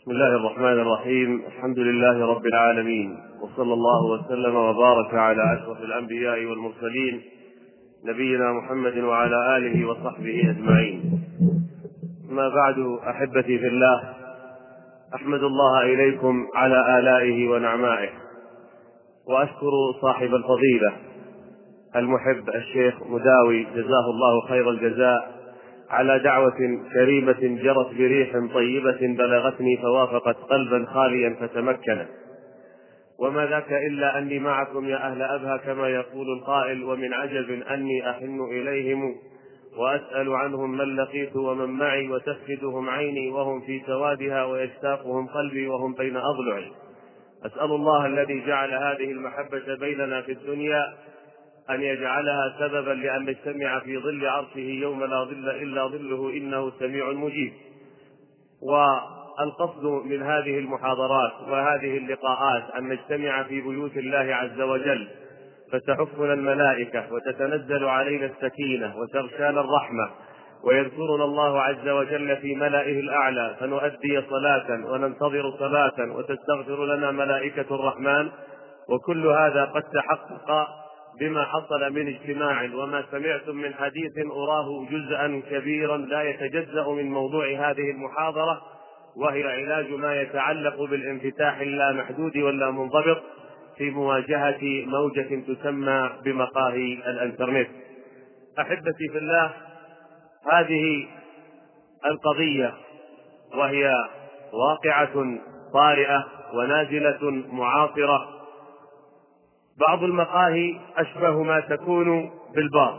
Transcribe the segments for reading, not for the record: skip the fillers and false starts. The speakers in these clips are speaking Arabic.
بسم الله الرحمن الرحيم. الحمد لله رب العالمين، وصلى الله وسلم وبارك على أشرف الأنبياء والمرسلين نبينا محمد وعلى آله وصحبه أجمعين. ما بعد، أحبتي في الله، أحمد الله إليكم على آلائه ونعمائه، وأشكر صاحب الفضيلة المحب الشيخ مداوي جزاه الله خير الجزاء على دعوة كريمة جرت بريح طيبة بلغتني فوافقت قلبا خاليا فتمكنت، وما ذاك إلا أني معكم يا أهل أبها كما يقول القائل، ومن عجب أني أحن إليهم وأسأل عنهم من لقيت ومن معي، وتفقدهم عيني وهم في سوادها ويشتاقهم قلبي وهم بين أضلعي. أسأل الله الذي جعل هذه المحبة بيننا في الدنيا أن يجعلها سببا لأن نجتمع في ظل عرشه يوم لا ظل إلا ظله، إنه سميع مجيب. والقصد من هذه المحاضرات وهذه اللقاءات أن نجتمع في بيوت الله عز وجل، فتحفنا الملائكة وتتنزل علينا السكينة وتغشانا الرحمة، ويذكرنا الله عز وجل في ملائه الأعلى، فنؤدي صلاة وننتظر صلاة وتستغفر لنا ملائكة الرحمن. وكل هذا قد تحقق بما حصل من اجتماع، وما سمعتم من حديث أراه جزءا كبيرا لا يتجزأ من موضوع هذه المحاضرة، وهي علاج ما يتعلق بالانفتاح اللامحدود ولا منضبط في مواجهة موجة تسمى بمقاهي الانترنت. أحبتي في الله، هذه القضية وهي واقعة طارئة ونازلة معاصرة. بعض المقاهي أشبه ما تكون بالبار،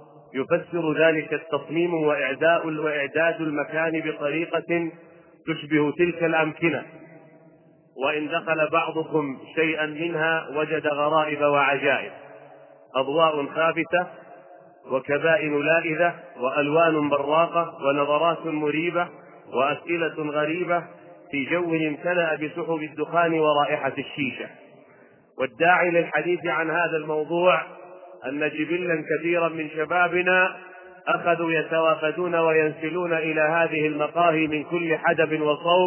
يفسر ذلك التصميم وإعداد المكان بطريقة تشبه تلك الأمكنة، وإن دخل بعضكم شيئا منها وجد غرائب وعجائب: أضواء خافتة، وكبائن لائذة، وألوان براقة، ونظرات مريبة، وأسئلة غريبة في جو امتلأ بسحب الدخان ورائحة الشيشة. والداعي للحديث عن هذا الموضوع أن جبلا كثيرا من شبابنا أخذوا يتوافدون وينسلون إلى هذه المقاهي من كل حدب وصوب،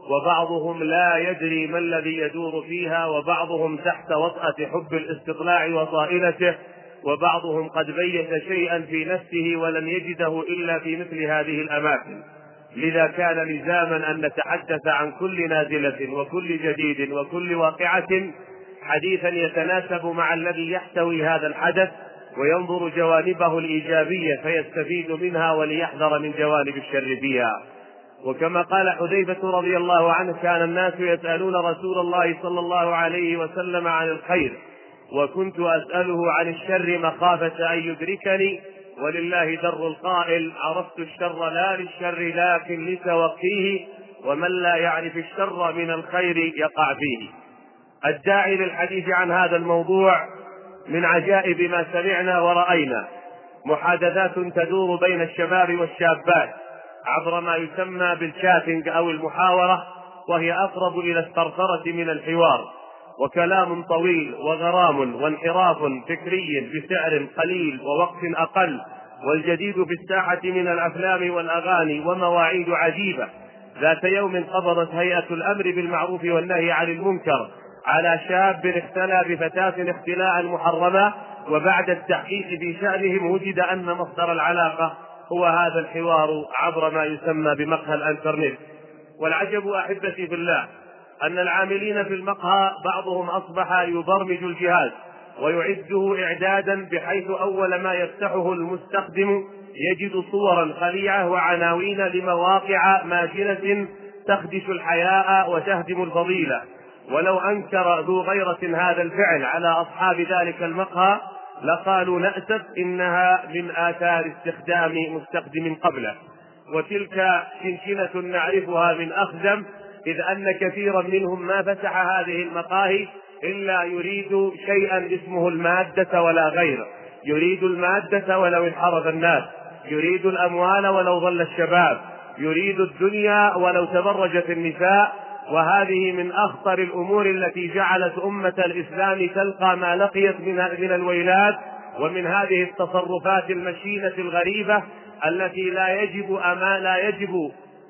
وبعضهم لا يدري ما الذي يدور فيها، وبعضهم تحت وطأة حب الاستطلاع وطائلته، وبعضهم قد بيت شيئا في نفسه ولن يجده إلا في مثل هذه الأماكن. لذا كان لزاما أن نتحدث عن كل نازلة وكل جديد وكل واقعة حديثا يتناسب مع الذي يحتوي هذا الحدث، وينظر جوانبه الإيجابية فيستفيد منها وليحذر من جوانب الشر فيها. وكما قال حذيفة رضي الله عنه: كان الناس يسألون رسول الله صلى الله عليه وسلم عن الخير، وكنت أسأله عن الشر مخافة أن يدركني، ولله در القائل: عرفت الشر لا للشر لكن لتوقيه، ومن لا يعرف الشر من الخير يقع فيه. الداعي للحديث عن هذا الموضوع من عجائب ما سمعنا ورأينا محادثات تدور بين الشباب والشابات عبر ما يسمى بالشاتنج أو المحاورة، وهي أقرب إلى الثرثرة من الحوار، وكلام طويل وغرام وانحراف فكري بسعر قليل ووقت أقل، والجديد في الساحة من الأفلام والأغاني، ومواعيد عجيبة. ذات يوم قبضت هيئة الأمر بالمعروف والنهي عن المنكر على شاب اختلى بفتاة اختلاء محرما، وبعد التحقيق في شأنهم وجد أن مصدر العلاقة هو هذا الحوار عبر ما يسمى بمقهى الانترنت. والعجب أحبتي في الله أن العاملين في المقهى بعضهم أصبح يبرمج الجهاز ويعده إعدادا، بحيث أول ما يفتحه المستخدم يجد صورا خليعة وعناوين لمواقع ماجنة تخدش الحياء وتهدم الفضيلة. ولو أنكر ذو غيرة هذا الفعل على أصحاب ذلك المقهى لقالوا: نأسف، إنها من آثار استخدام مستخدم قبله. وتلك شنشنة نعرفها من أخزم، إذ أن كثيرا منهم ما فتح هذه المقاهي إلا يريد شيئا اسمه المادة ولا غير، يريد المادة ولو انحرف الناس، يريد الأموال ولو ظل الشباب، يريد الدنيا ولو تبرجت النساء. وهذه من أخطر الأمور التي جعلت أمة الإسلام تلقى ما لقيت من الويلات، ومن هذه التصرفات المشينة الغريبة التي لا يجب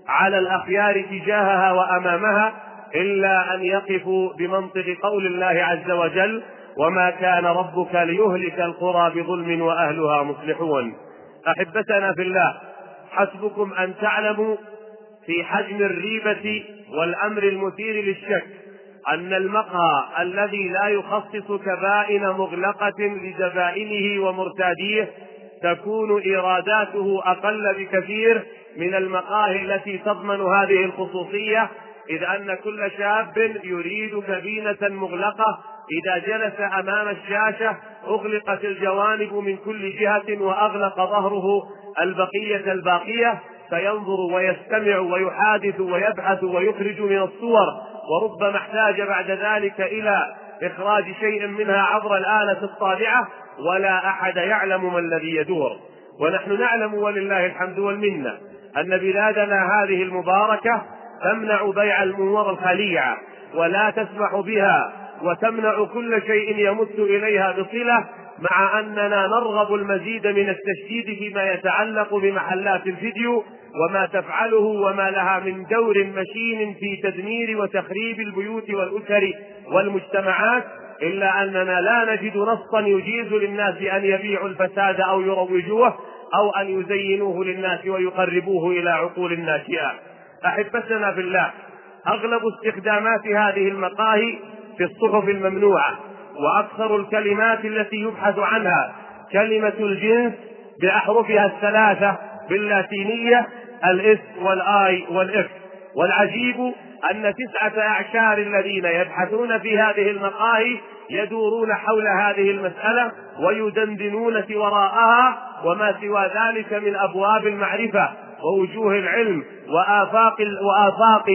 على الأخيار تجاهها وأمامها إلا أن يقفوا بمنطق قول الله عز وجل: وما كان ربك ليهلك القرى بظلم وأهلها مصلحون. أحبتنا في الله، حسبكم أن تعلموا في حجم الريبة والأمر المثير للشك أن المقهى الذي لا يخصص كبائن مغلقة لزبائنه ومرتاديه تكون إيراداته أقل بكثير من المقاهي التي تضمن هذه الخصوصية، إذ أن كل شاب يريد كابينة مغلقة إذا جلس أمام الشاشة أغلقت الجوانب من كل جهة وأغلق ظهره البقية الباقية، فينظر ويستمع ويحادث ويبحث ويخرج من الصور، وربما احتاج بعد ذلك إلى إخراج شيء منها عبر الآلة الطابعة، ولا أحد يعلم ما الذي يدور. ونحن نعلم ولله الحمد والمنة أن بلادنا هذه المباركة تمنع بيع الأمور الخليعة ولا تسمح بها، وتمنع كل شيء يمت إليها بصلة، مع أننا نرغب المزيد من التشديد فيما يتعلق بمحلات الفيديو وما تفعله وما لها من دور مشين في تدمير وتخريب البيوت والأسر والمجتمعات، إلا أننا لا نجد نصا يجيز للناس أن يبيعوا الفساد أو يروجوه أو أن يزينوه للناس ويقربوه إلى عقول الناشئة. أحبتنا في الله، أغلب استخدامات هذه المقاهي في الصحف الممنوعة، وأكثر الكلمات التي يبحث عنها كلمة الجنس بأحرفها الثلاثة باللاتينية: الاس والاي والاف. والعجيب أن 9 أعشار الذين يبحثون في هذه المقاهي يدورون حول هذه المسألة ويدندنون وراءها وما سوى ذلك من أبواب المعرفة ووجوه العلم وآفاق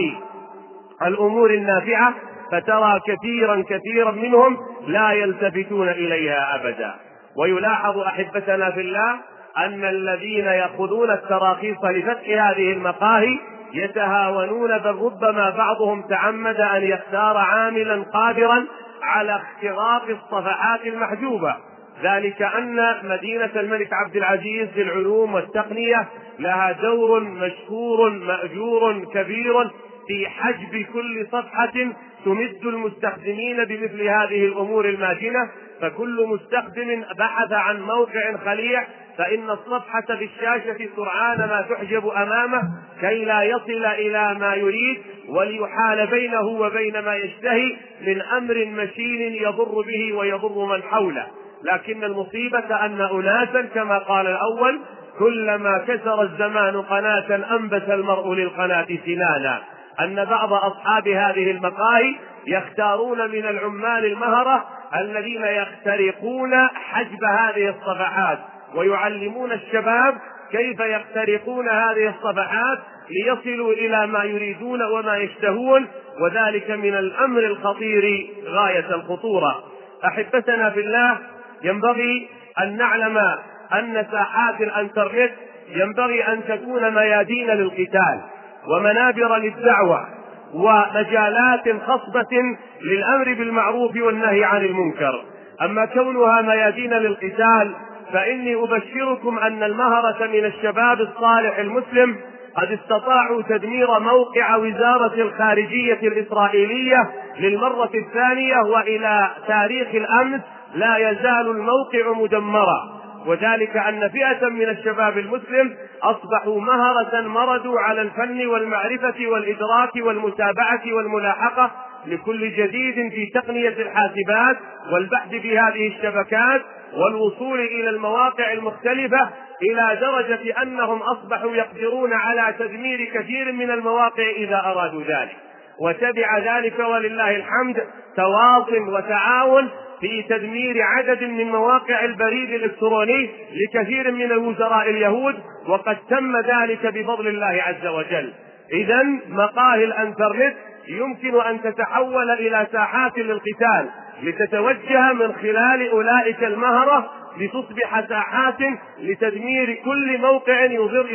الأمور النافعة، فترى كثيرا منهم لا يلتفتون إليها أبدا. ويلاحظ أحبتنا في الله أن الذين يأخذون التراخيص لفتح هذه المقاهي يتهاونون، بل ربما بعضهم تعمد أن يختار عاملا قادرا على اختراق الصفحات المحجوبة، ذلك أن مدينة الملك عبد العزيز للعلوم والتقنية لها دور مشكور مأجور كبير في حجب كل صفحة تمد المستخدمين بمثل هذه الأمور الماجنة. فكل مستخدم بحث عن موقع خليع فإن الصفحة بالشاشة سرعان ما تحجب أمامه كي لا يصل إلى ما يريد وليحال بينه وبين ما يشتهي من أمر مشين يضر به ويضر من حوله. لكن المصيبة أن أناسا كما قال الأول: كلما كسر الزمان قناة أنبت المرء للقناة سنانا. أن بعض أصحاب هذه المقاهي يختارون من العمال المهرة الذين يخترقون حجب هذه الصفحات ويعلمون الشباب كيف يخترقون هذه الصفحات ليصلوا إلى ما يريدون وما يشتهون، وذلك من الأمر الخطير غاية الخطورة. أحبتنا في الله، ينبغي أن نعلم أن ساحات الإنترنت ينبغي أن تكون ميادين للقتال ومنابر للدعوة ومجالات خصبة للأمر بالمعروف والنهي عن المنكر. أما كونها ميادين للقتال فإني أبشركم أن المهرة من الشباب الصالح المسلم قد استطاعوا تدمير موقع وزارة الخارجية الإسرائيلية للمرة الثانية، وإلى تاريخ الأمس لا يزال الموقع مدمرا، وذلك أن فئة من الشباب المسلم أصبحوا مهرة مردوا على الفن والمعرفة والإدراك والمتابعة والملاحقة لكل جديد في تقنية الحاسبات والبحث في هذه الشبكات والوصول إلى المواقع المختلفة، إلى درجة أنهم أصبحوا يقدرون على تدمير كثير من المواقع إذا أرادوا ذلك. وتبع ذلك ولله الحمد تواصل وتعاون في تدمير عدد من مواقع البريد الإلكتروني لكثير من الوزراء اليهود، وقد تم ذلك بفضل الله عز وجل. إذن مقاهي الإنترنت يمكن أن تتحول إلى ساحات للقتال لتتوجه من خلال أولئك المهرة لتصبح ساحات لتدمير كل موقع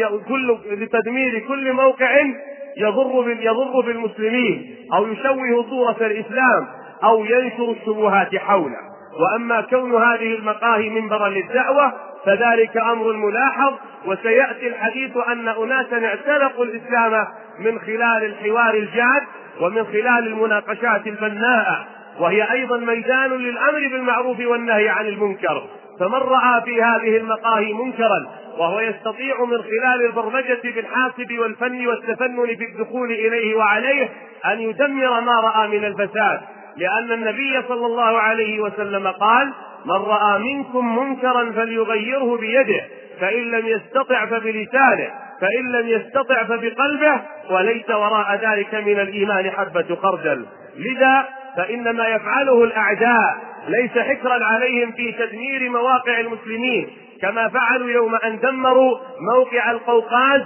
يضر بالمسلمين أو يشوه صورة الإسلام أو ينشر الشبهات حوله. وأما كون هذه المقاهي منبرا للدعوة فذلك أمر ملاحظ. وسيأتي الحديث أن أناسا اعتنقوا الإسلام من خلال الحوار الجاد ومن خلال المناقشات البناءة، وهي أيضا ميدان للأمر بالمعروف والنهي عن المنكر. فمن رأى في هذه المقاهي منكرا وهو يستطيع من خلال البرمجة بالحاسب والفن والتفنن في الدخول إليه وعليه أن يدمر ما رأى من الفساد، لأن النبي صلى الله عليه وسلم قال: من رأى منكم منكرا فليغيره بيده، فإن لم يستطع فبلسانه، فإن لم يستطع فبقلبه، وليس وراء ذلك من الإيمان حبة خردل. لذا فإن ما يفعله الأعداء ليس حكرا عليهم في تدمير مواقع المسلمين، كما فعلوا يوم أن دمروا موقع القوقاز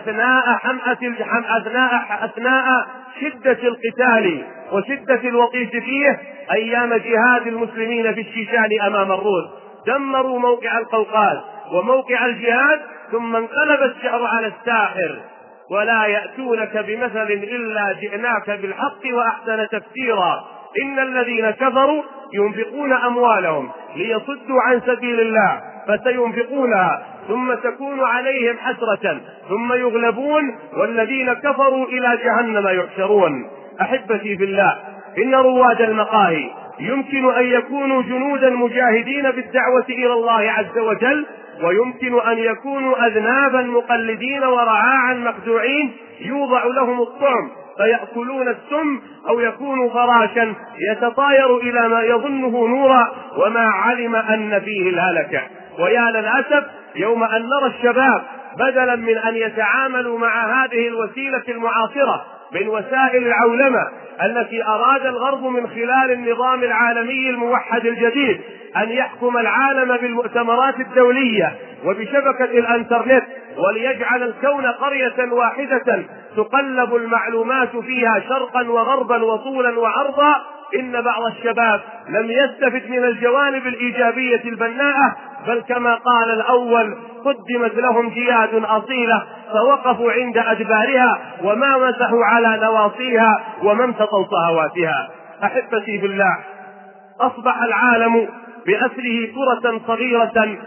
أثناء شدة القتال وشدة الوطيس فيه أيام جهاد المسلمين في الشيشان أمام الروس. دمروا موقع القوقاز وموقع الجهاد، ثم انقلب الشعر على الساحر: ولا يأتونك بمثل إلا جئناك بالحق وأحسن تفسيرا. إن الذين كفروا ينفقون أموالهم ليصدوا عن سبيل الله فسينفقونها ثم تكون عليهم حسرة ثم يغلبون والذين كفروا إلى جهنم يحشرون. أحبتي في الله، إن رواد المقاهي يمكن أن يكونوا جنودا مجاهدين بالدعوة إلى الله عز وجل، ويمكن أن يكونوا أذنابا مقلدين ورعاعا مخدوعين يوضع لهم الطعم فيأكلون السم، أو يكونوا فراشا يتطاير إلى ما يظنه نورا وما علم أن فيه الهلكة. ويا للأسف يوم أن نرى الشباب بدلا من أن يتعاملوا مع هذه الوسيلة المعاصرة من وسائل العولمة التي أراد الغرب من خلال النظام العالمي الموحد الجديد أن يحكم العالم بالمؤتمرات الدولية وبشبكة الانترنت، وليجعل الكون قرية واحدة تقلب المعلومات فيها شرقا وغربا وطولا وعرضا، إن بعض الشباب لم يستفد من الجوانب الإيجابية البناءة، بل كما قال الأول: قدمت لهم جياد أصيلة فوقفوا عند أدبارها وما مسحوا على نواصيها وما امتطوا صهواتها. أحبتي بالله، أصبح العالم بأسره كرة صغيرة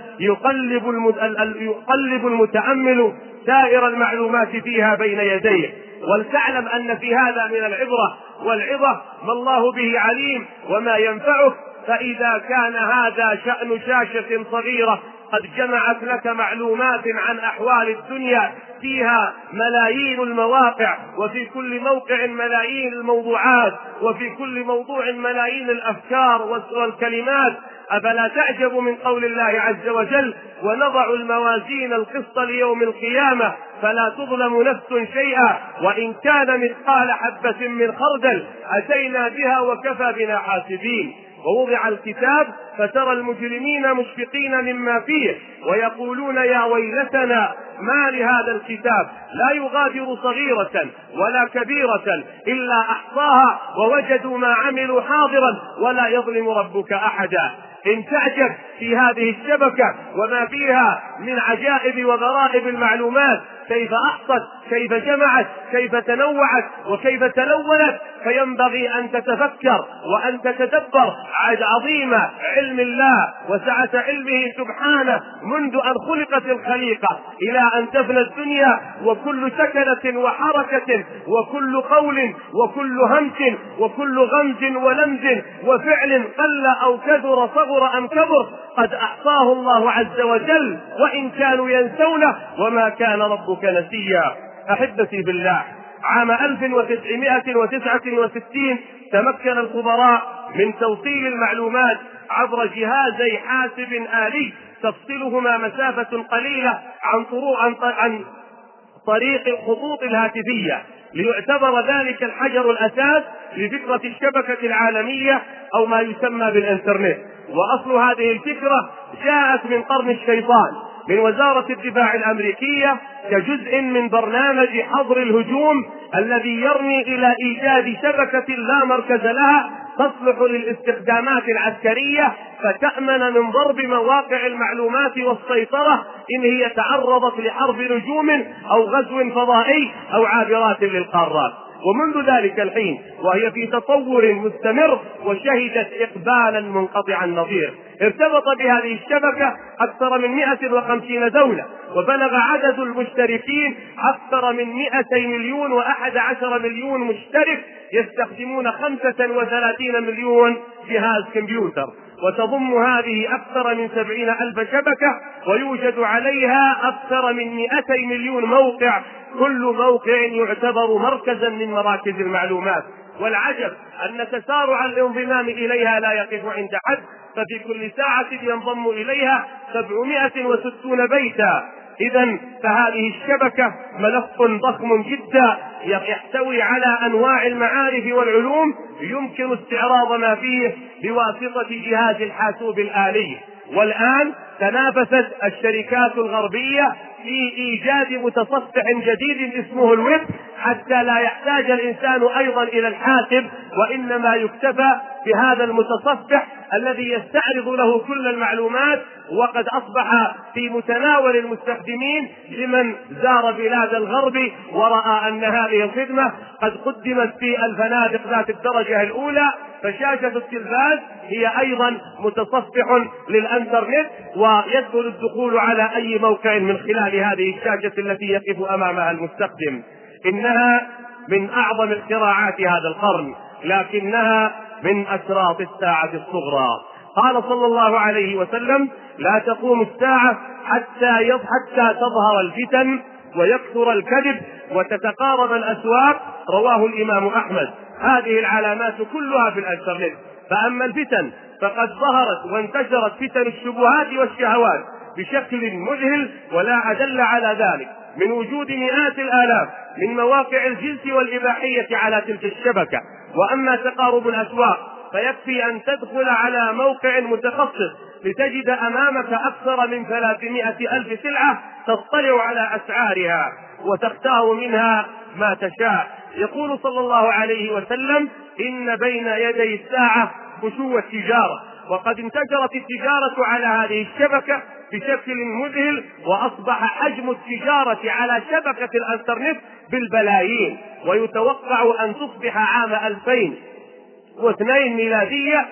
يقلب المتأمل سائر المعلومات فيها بين يديه، ولتعلم أن في هذا من العبرة والعظة ما الله به عليم وما ينفعك. فإذا كان هذا شأن شاشة صغيرة قد جمعت لك معلومات عن أحوال الدنيا فيها ملايين المواقع، وفي كل موقع ملايين الموضوعات، وفي كل موضوع ملايين الأفكار والكلمات، أفلا تعجب من قول الله عز وجل: ونضع الموازين القسط ليوم القيامة فلا تظلم نفس شيئا وإن كان مثقال حبة من خردل أتينا بها وكفى بنا حاسبين. ووضع الكتاب فترى المجرمين مشفقين مما فيه ويقولون: يا ويلتنا ما لهذا الكتاب لا يغادر صغيرة ولا كبيرة إلا أحصاها ووجدوا ما عملوا حاضرا ولا يظلم ربك أحدا. إن تعجب في هذه الشبكة وما فيها من عجائب وغرائب المعلومات، كيف أحصت، كيف جمعت، كيف تنوعت، وكيف تلونت، فينبغي أن تتفكر وأن تتدبر عظيم علم الله وسعة علمه سبحانه منذ أن خلقت الخليقة إلى أن تفنى الدنيا، وكل سكنة وحركة وكل قول وكل همس وكل غمز ولمز وفعل قل أو كثر صغر أم كبر قد أحصاه الله عز وجل، وإن كانوا ينسونه وما كان ربك نسيا. أحبتي بالله، عام 1969 تمكن الخبراء من توصيل المعلومات عبر جهازي حاسب آلي تفصلهما مسافة قليلة عن طريق الخطوط الهاتفية، ليعتبر ذلك الحجر الأساس لفكرة الشبكة العالمية أو ما يسمى بالإنترنت. وأصل هذه الفكرة جاءت من قرن الشيطان من وزارة الدفاع الأمريكية كجزء من برنامج حظر الهجوم الذي يرمي إلى إيجاد شبكة لا مركز لها تصلح للاستخدامات العسكرية فتأمن من ضرب مواقع المعلومات والسيطرة إن هي تعرضت لحرب نجوم أو غزو فضائي أو عابرات للقارات. ومنذ ذلك الحين وهي في تطور مستمر، وشهدت إقبالا منقطع النظير. ارتبط بهذه الشبكة أكثر من 150 دولة، وبلغ عدد المشتركين أكثر من 200 مليون و11 مليون مشترك، يستخدمون 35 مليون جهاز كمبيوتر، وتضم هذه أكثر من 70,000 شبكة، ويوجد عليها أكثر من 200 مليون موقع، كل موقع يعتبر مركزا من مراكز المعلومات. والعجب أن تسارع الانضمام إليها لا يقف عند حد، ففي كل ساعة ينضم إليها 760 بيتا. إذن فهذه الشبكة ملف ضخم جدا يحتوي على أنواع المعارف والعلوم، يمكن استعراض ما فيه بواسطة جهاز الحاسوب الآلي. والآن تنافست الشركات الغربية في إيجاد متصفح جديد اسمه الويب، حتى لا يحتاج الإنسان أيضا إلى الحاسب، وإنما يكتفى بهذا المتصفح الذي يستعرض له كل المعلومات، وقد أصبح في متناول المستخدمين لمن زار بلاد الغرب ورأى أن هذه الخدمة قد قدمت في الفنادق ذات الدرجة الأولى. فشاشة التلفاز هي أيضا متصفح للإنترنت، ويسهل الدخول على أي موقع من خلال هذه الشاشة التي يقف أمامها المستخدم. إنها من أعظم اختراعات هذا القرن، لكنها من أشراط الساعة الصغرى. قال صلى الله عليه وسلم: لا تقوم الساعة حتى تظهر الفتن ويكثر الكذب وتتقارب الأسواق. رواه الإمام أحمد. هذه العلامات كلها في الإنترنت. فأما الفتن فقد ظهرت وانتشرت فتن الشبهات والشهوات بشكل مذهل، ولا أدل على ذلك من وجود مئات الآلاف من مواقع الجنس والإباحية على تلك الشبكة. وأما تقارب الأسواق فيكفي أن تدخل على موقع متخصص لتجد أمامك أكثر من 300,000 سلعة، تطلع على أسعارها وتختار منها ما تشاء. يقول صلى الله عليه وسلم: إن بين يدي الساعة خشوع التجارة. وقد انتشرت التجارة على هذه الشبكة بشكل مذهل، وأصبح حجم التجارة على شبكة الإنترنت بالبلايين، ويتوقع أن تصبح عام 2002 ميلادية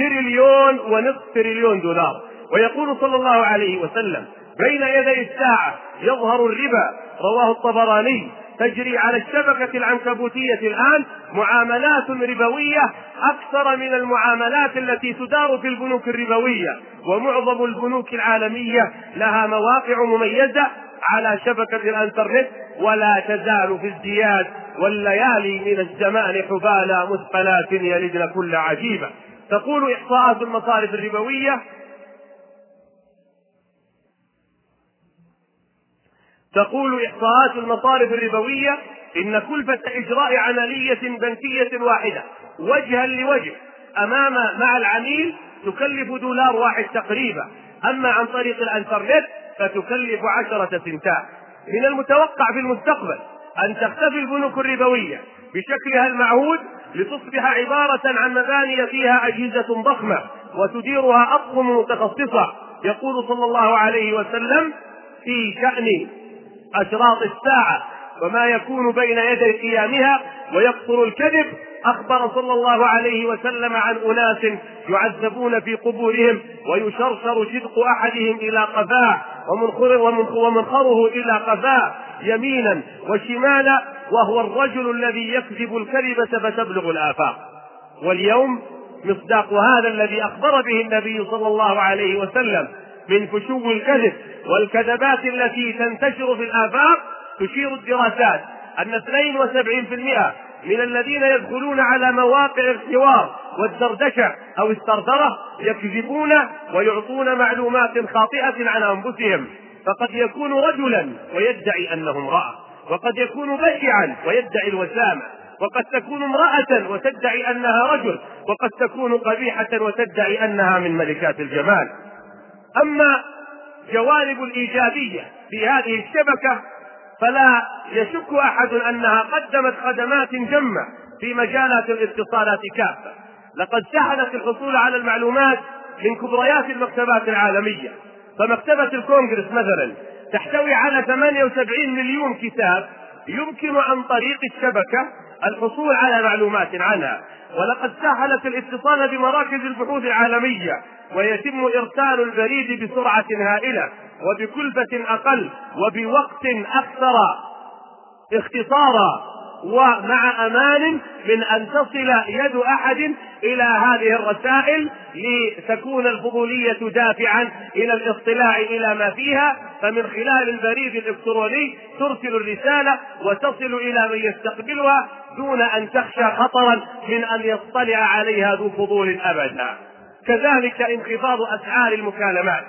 1.5 تريليون. ويقول صلى الله عليه وسلم: بين يدي الساعة يظهر الربا. رواه الطبراني. تجري على الشبكة العنكبوتية الآن معاملات ربوية أكثر من المعاملات التي تدار في البنوك الربوية، ومعظم البنوك العالمية لها مواقع مميزة على شبكة الإنترنت، ولا تزال في ازدياد، والليالي من الزمان حبالى مثقلات يلدن كل عجيبة. تقول إحصاءات المصارف الربوية إن كلفة إجراء عملية بنكية واحدة وجها لوجه مع العميل تكلف $1 واحد تقريبا، أما عن طريق الإنترنت فتكلف 10 سنتات. من المتوقع في المستقبل أن تختفي البنوك الربوية بشكلها المعهود، لتصبح عبارة عن مباني فيها أجهزة ضخمة وتديرها أطقم متخصصة. يقول صلى الله عليه وسلم في شأن أشراط الساعة وما يكون بين يدي قيامها: ويكثر الكذب. أخبر صلى الله عليه وسلم عن أناس يعذبون في قبورهم، ويشرشر شدق أحدهم إلى قفاه ومنخره إلى قفاه يمينا وشمالا، وهو الرجل الذي يكذب الكذبة فتبلغ الآفاق. واليوم مصداق هذا الذي أخبر به النبي صلى الله عليه وسلم من فشو الكذب والكذبات التي تنتشر في الآفاق، تشير الدراسات أن 72% من الذين يدخلون على مواقع الحوار والدردشة أو الثردرة يكذبون ويعطون معلومات خاطئة عن أنفسهم. فقد يكون رجلا ويدعي أنه امرأة، وقد يكون بشعا ويدعي الوسامة، وقد تكون امرأة وتدعي أنها رجل، وقد تكون قبيحة وتدعي أنها من ملكات الجمال. أما جوانب الإيجابية في هذه الشبكة فلا يشك أحد أنها قدمت خدمات جمة في مجالات الاتصالات كافة. لقد سهلت الحصول على المعلومات من كبريات المكتبات العالمية. فمكتبة الكونغرس مثلا تحتوي على 78 مليون كتاب، يمكن عن طريق الشبكة الحصول على معلومات عنها. ولقد سهلت الاتصال بمراكز البحوث العالمية، ويتم إرسال البريد بسرعة هائلة وبكلفة أقل وبوقت أكثر اختصارا ومع أمان من أن تصل يد أحد إلى هذه الرسائل لتكون الفضولية دافعا إلى الاطلاع إلى ما فيها. فمن خلال البريد الإلكتروني ترسل الرسالة وتصل إلى من يستقبلها دون أن تخشى خطرا من أن يطلع عليها ذو فضول أبدا. كذلك انخفاض أسعار المكالمات،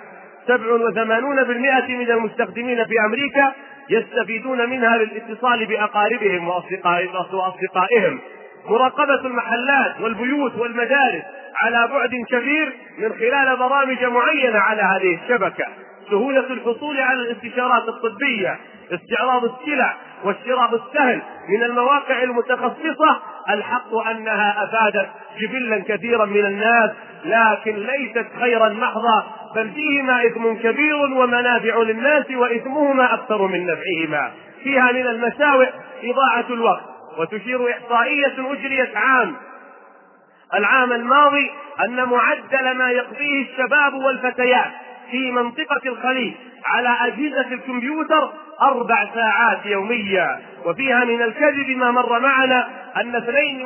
87% من المستخدمين في أمريكا يستفيدون منها للاتصال بأقاربهم وأصدقائهم. مراقبة المحلات والبيوت والمدارس على بعد كبير من خلال برامج معينة على هذه الشبكة. سهولة الحصول على الاستشارات الطبية، استعراض السلع والشراء السهل من المواقع المتخصصة. الحق أنها أفادت جبلا كثيرا من الناس، لكن ليست خيرا محضا، بل فيهما إثم كبير ومنافع للناس وإثمهما أكثر من نفعهما. فيها من المساوئ إضاعة الوقت. وتشير إحصائية أجريت العام الماضي أن معدل ما يقضيه الشباب والفتيات في منطقة الخليج على أجهزة الكمبيوتر 4 ساعات يوميا. وفيها من الكذب ما مر معنا أن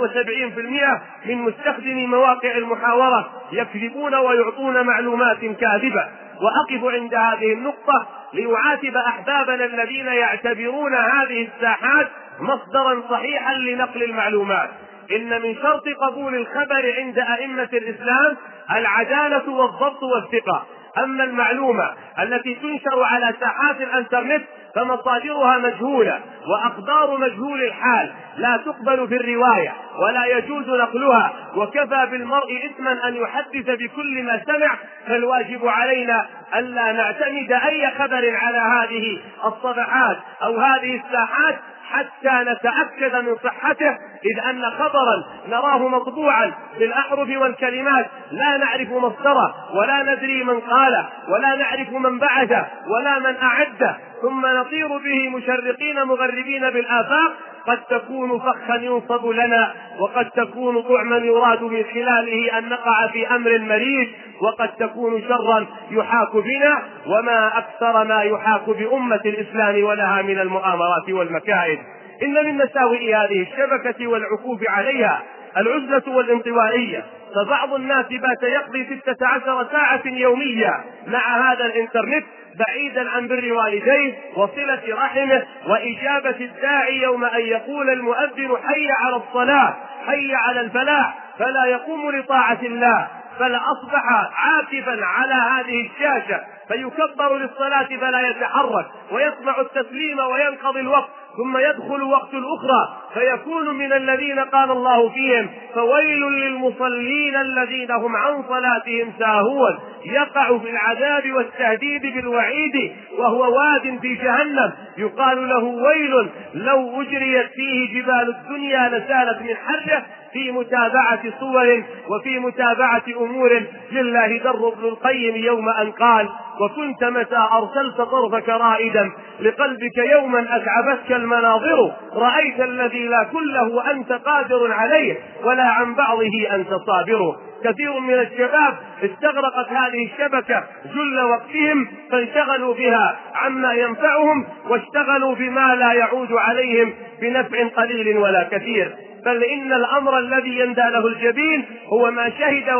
72% من مستخدمي مواقع المحاورة يكذبون ويعطون معلومات كاذبة. وأقف عند هذه النقطة ليعاتب أحبابنا الذين يعتبرون هذه الساحات مصدرا صحيحا لنقل المعلومات. إن من شرط قبول الخبر عند أئمة الإسلام العدالة والضبط والثقة. أما المعلومة التي تنشر على ساحات الانترنت فمصادرها مجهولة وأقدار مجهول الحال لا تقبل في الرواية ولا يجوز نقلها، وكفى بالمرء إثما أن يحدث بكل ما سمع. فالواجب علينا ألا نعتمد أي خبر على هذه الصفحات أو هذه الساحات حتى نتأكد من صحته، إذ أن خبرا نراه مطبوعا بالأحرف والكلمات لا نعرف مصدره ولا ندري من قاله ولا نعرف من بعثه ولا من أعده، ثم نطير به مشرقين مغربين بالآفاق، قد تكون فخا ينصب لنا، وقد تكون طعما يراد من خلاله أن نقع في أمر مريض، وقد تكون شرا يحاك بنا، وما أكثر ما يحاك بأمة الإسلام ولها من المؤامرات والمكائد. إن من مساوئ هذه الشبكة والعكوف عليها العزلة والانطوائية، فبعض الناس بات يقضي 16 ساعة يوميا مع هذا الانترنت بعيدا عن بر والديه وصلة رحمه وإجابة الداعي يوم أن يقول المؤذن حي على الصلاة حي على الفلاح، فلا يقوم لطاعة الله، بل أصبح عاكفا على هذه الشاشة، فيكبر للصلاة فلا يتحرك ويسمع التسليم وينقضي الوقت، ثم يدخل وقت الأخرى فيكون من الذين قال الله فيهم فويل للمصلين الذين هم عن صلاتهم ساهون، يقع في العذاب والتهديد بالوعيد وهو واد في جهنم يقال له ويل لو أجريت فيه جبال الدنيا لسالت من حره، في متابعة صور وفي متابعة أمور. لله در ابن القيم يوم أن قال وكنت متى أرسلت طرفك رائدا لقلبك يوما أتعبتك المناظر، رأيت الذي لا كله أنت قادر عليه ولا عن بعضه أنت صابر. كثير من الشباب استغرقت هذه الشبكة جل وقتهم فانشغلوا بها عما ينفعهم واشتغلوا بما لا يعود عليهم بنفع قليل ولا كثير. بل إن الأمر الذي يندى له الجبين هو ما شهد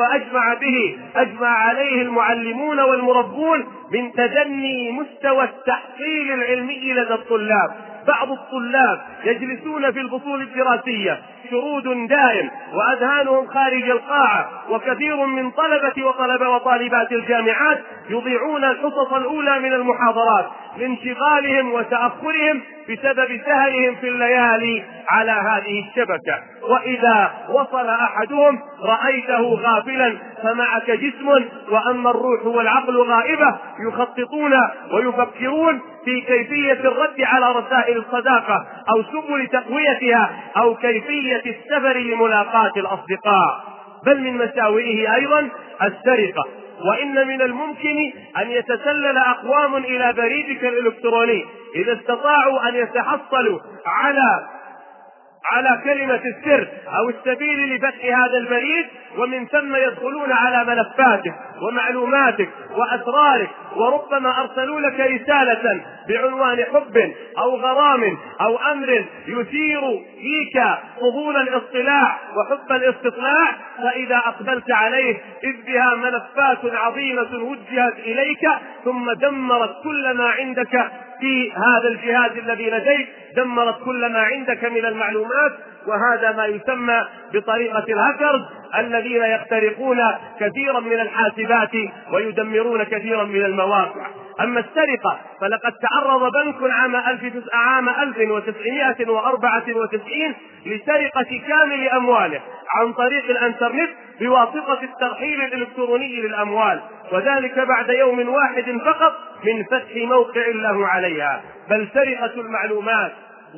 أجمع عليه المعلمون والمربون من تدني مستوى التحصيل العلمي لدى الطلاب. بعض الطلاب يجلسون في الفصول الدراسية شرود دائم وأذهانهم خارج القاعة، وكثير من طلبة وطالبات الجامعات يضيعون الحصص الأولى من المحاضرات لانشغالهم وتأخرهم بسبب سهرهم في الليالي على هذه الشبكة. وإذا وصل أحدهم رأيته غافلا فمعك جسم وأما الروح والعقل غائبة، يخططون ويفكرون في كيفية الرد على رسائل الصداقة أو سبل تقويتها أو كيفية السفر لملاقاة الأصدقاء. بل من مساوئه أيضا السرقة، وإن من الممكن أن يتسلل أقوام إلى بريدك الإلكتروني إذا استطاعوا أن يتحصلوا على على كلمة السر أو السبيل لفتح هذا البريد، ومن ثم يدخلون على ملفاتك ومعلوماتك وأسرارك، وربما أرسلوا لك رسالة بعنوان حب أو غرام أو أمر يثير فيك فضول الاصطلاع وحب الاستطلاع، فإذا أقبلت عليه إذ بها ملفات عظيمة وجهت إليك، ثم دمرت كل ما عندك في هذا الجهاز الذي لديك، دمرت كل ما عندك من المعلومات. وهذا ما يسمى بطريقة الهاكرز الذين يخترقون كثيرا من الحاسبات ويدمرون كثيرا من المواقع. أما السرقة فلقد تعرض بنك عام 1994 لسرقة كامل أمواله عن طريق الانترنت بواسطة الترحيل الإلكتروني للأموال، وذلك بعد يوم واحد فقط من فتح موقع له عليها. بل سرقة المعلومات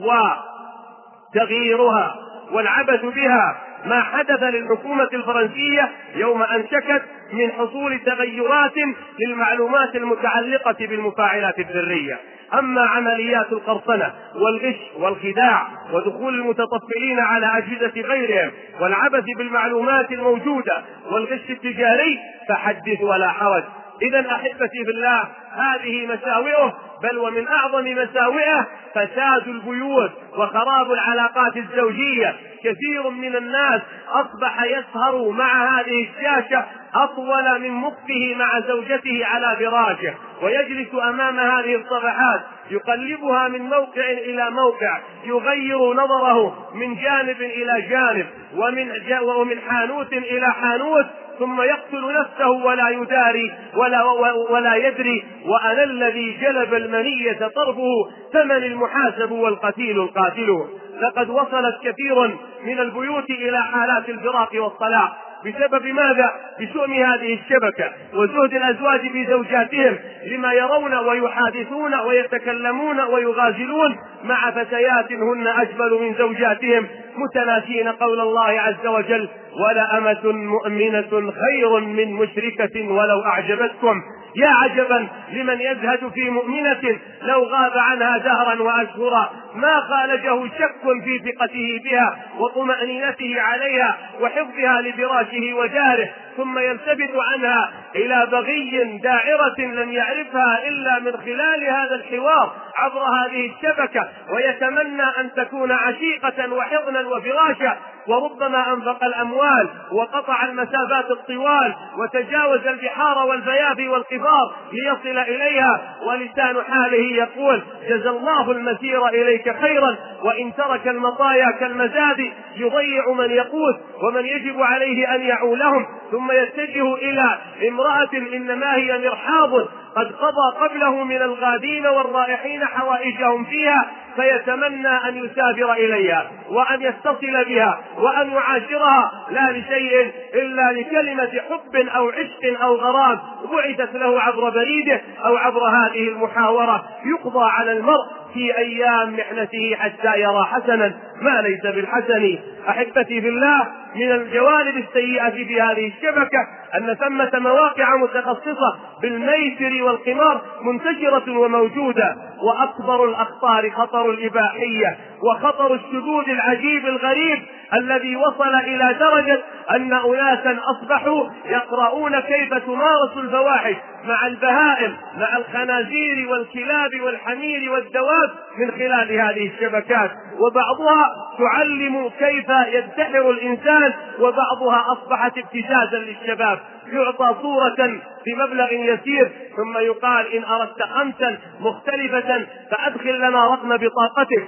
وتغييرها والعبث بها ما حدث للحكومة الفرنسية يوم أن شكت من حصول تغيرات للمعلومات المتعلقة بالمفاعلات الذرية. أما عمليات القرصنة والغش والخداع ودخول المتطفلين على أجهزة غيرهم والعبث بالمعلومات الموجودة والغش التجاري فحدث ولا حرج. إذن أحبتي في الله، هذه مساوئه، بل ومن أعظم مساوئه فساد البيوت وخراب العلاقات الزوجية. كثير من الناس أصبح يسهر مع هذه الشاشة أطول من مكثه مع زوجته على فراشه، ويجلس أمام هذه الصفحات يقلبها من موقع إلى موقع، يغير نظره من جانب إلى جانب ومن حانوت إلى حانوت، ثم يقتل نفسه ولا يداري ولا يدري. وأنا الذي جلب المنية طرفه ثمن المحاسب والقتيل القاتله. لقد وصلت كثير من البيوت إلى حالات الفراق والطلاق بسبب ماذا؟ بشؤم هذه الشبكة وزهد الأزواج بزوجاتهم لما يرون ويحادثون ويتكلمون ويغازلون مع فتيات هن أجمل من زوجاتهم، متناسين قول الله عز وجل: ولأمة مؤمنة خير من مشركة ولو أعجبتكم. يا عجبا لمن يزهد في مؤمنة لو غاب عنها دهرا وأشهرا ما خالجه شك في ثقته بها وطمأنينته عليها وحفظها لفراشه وجاره، ثم يلتفت عنها إلى بغي داعرة لم يعرفها إلا من خلال هذا الحوار عبر هذه الشبكة، ويتمنى أن تكون عشيقة وحضنا وفراشا، وربما أنفق الأموال وقطع المسافات الطوال وتجاوز البحار والفيافي والقفار ليصل إليها، ولسان حاله يقول: جزى الله المسير إليك خيرا، وإن ترك المطايا كالمزاد يضيع من يقوت ومن يجب عليه أن يعولهم، ثم يتجه إلى امرأة إنما هي مرحاض قد قضى قبله من الغادين والرائحين حوائجهم فيها، فيتمنى أن يسافر إليها وأن يتصل بها وأن يعاشرها، لا لشيء إلا لكلمة حب أو عشق أو غرام بعثت له عبر بريده أو عبر هذه المحاورة. يقضى على المرء في أيام محنته حتى يرى حسنا ما ليس بالحسن. أحبتي في الله، من الجوانب السيئة في هذه الشبكة أن ثمة مواقع متخصصة بالميسر والقمار منتشرة وموجودة، وأكبر الأخطار خطر الإباحية وخطر الشذوذ العجيب الغريب الذي وصل إلى درجة أن أناسا أصبحوا يقرؤون كيف تمارس الفواحش مع البهائم مع الخنازير والكلاب والحمير والدواب من خلال هذه الشبكات، وبعضها تعلم كيف يدخر الإنسان، وبعضها أصبحت ابتزازا للشباب. يعطى صورة بمبلغ يسير ثم يقال: إن أردت خمسا مختلفة فأدخل لنا رقم بطاقتك،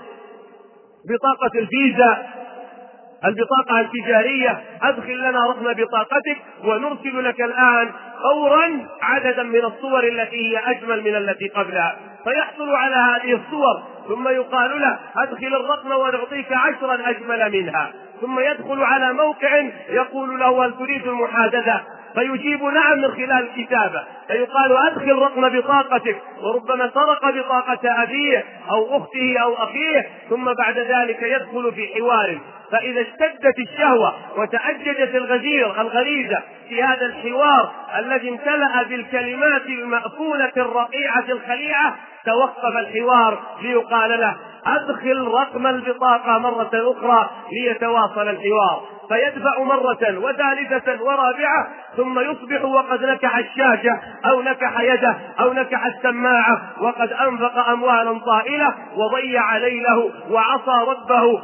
بطاقة الفيزا، البطاقة التجارية، أدخل لنا رقم بطاقتك ونرسل لك الآن فورا عددا من الصور التي هي أجمل من التي قبلها. فيحصل على هذه الصور ثم يقال له: أدخل الرقم ونعطيك 10 أجمل منها. ثم يدخل على موقع يقول له: هل تريد المحادثة؟ فيجيب نعم من خلال الكتابة، فيقال: أدخل رقم بطاقتك، وربما سرق بطاقة أبيه أو أخته أو أخيه، ثم بعد ذلك يدخل في حوار. فإذا اشتدت الشهوة وتأججت الغريزة في هذا الحوار الذي امتلأ بالكلمات المأكولة الرقيعة الخليعة، توقف الحوار ليقال له أدخل رقم البطاقة مرة أخرى ليتواصل الحوار، فيدفع مرة وثالثة ورابعة، ثم يصبح وقد نكح الشاشة أو نكح يده أو نكح السماعة، وقد أنفق أموالا طائلة وضيع ليله وعصى ربه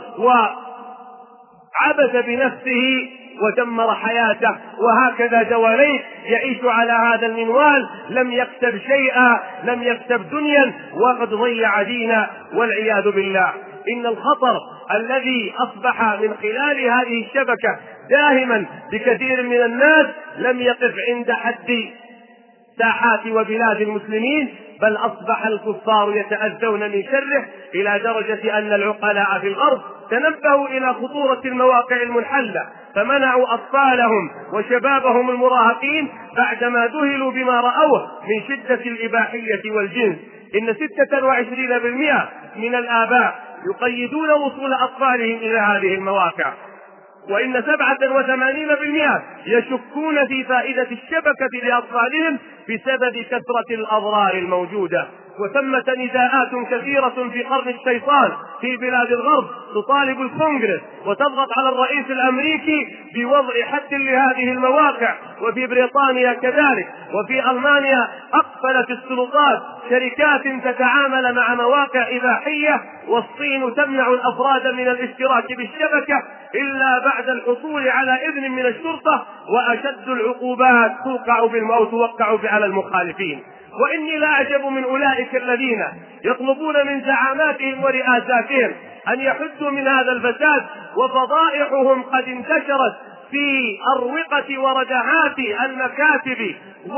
وعبث بنفسه ودمر حياته. وهكذا دواليك يعيش على هذا المنوال، لم يكسب شيئا، لم يكسب دنيا، وقد ضيع دينا والعياذ بالله. إن الخطر الذي أصبح من خلال هذه الشبكة داهما بكثير من الناس لم يقف عند حد ساحات وبلاد المسلمين، بل أصبح الكفار يتأذون من شره إلى درجة أن العقلاء في الغرب تنبهوا إلى خطورة المواقع المنحلة، فمنعوا أطفالهم وشبابهم المراهقين بعدما ذهلوا بما رأوه من شدة الإباحية والجنس. إن 26% من الآباء يقيدون وصول أطفالهم إلى هذه المواقع، وإن 87% يشكون في فائدة الشبكة لأطفالهم بسبب كثرة الأضرار الموجودة. وثمة نداءات كثيرة في قرن الشيطان في بلاد الغرب تطالب الكونغرس وتضغط على الرئيس الأمريكي بوضع حد لهذه المواقع، وفي بريطانيا كذلك، وفي ألمانيا أقفلت السلطات شركات تتعامل مع مواقع إباحية، والصين تمنع الأفراد من الاشتراك بالشبكة إلا بعد الحصول على إذن من الشرطة، وأشد العقوبات توقع على المخالفين. وإني لا أعجب من أولئك الذين يطلبون من زعاماتهم ورئاساتهم أن يحدوا من هذا الفساد، وفضائحهم قد انتشرت في أروقة وردعات المكاتب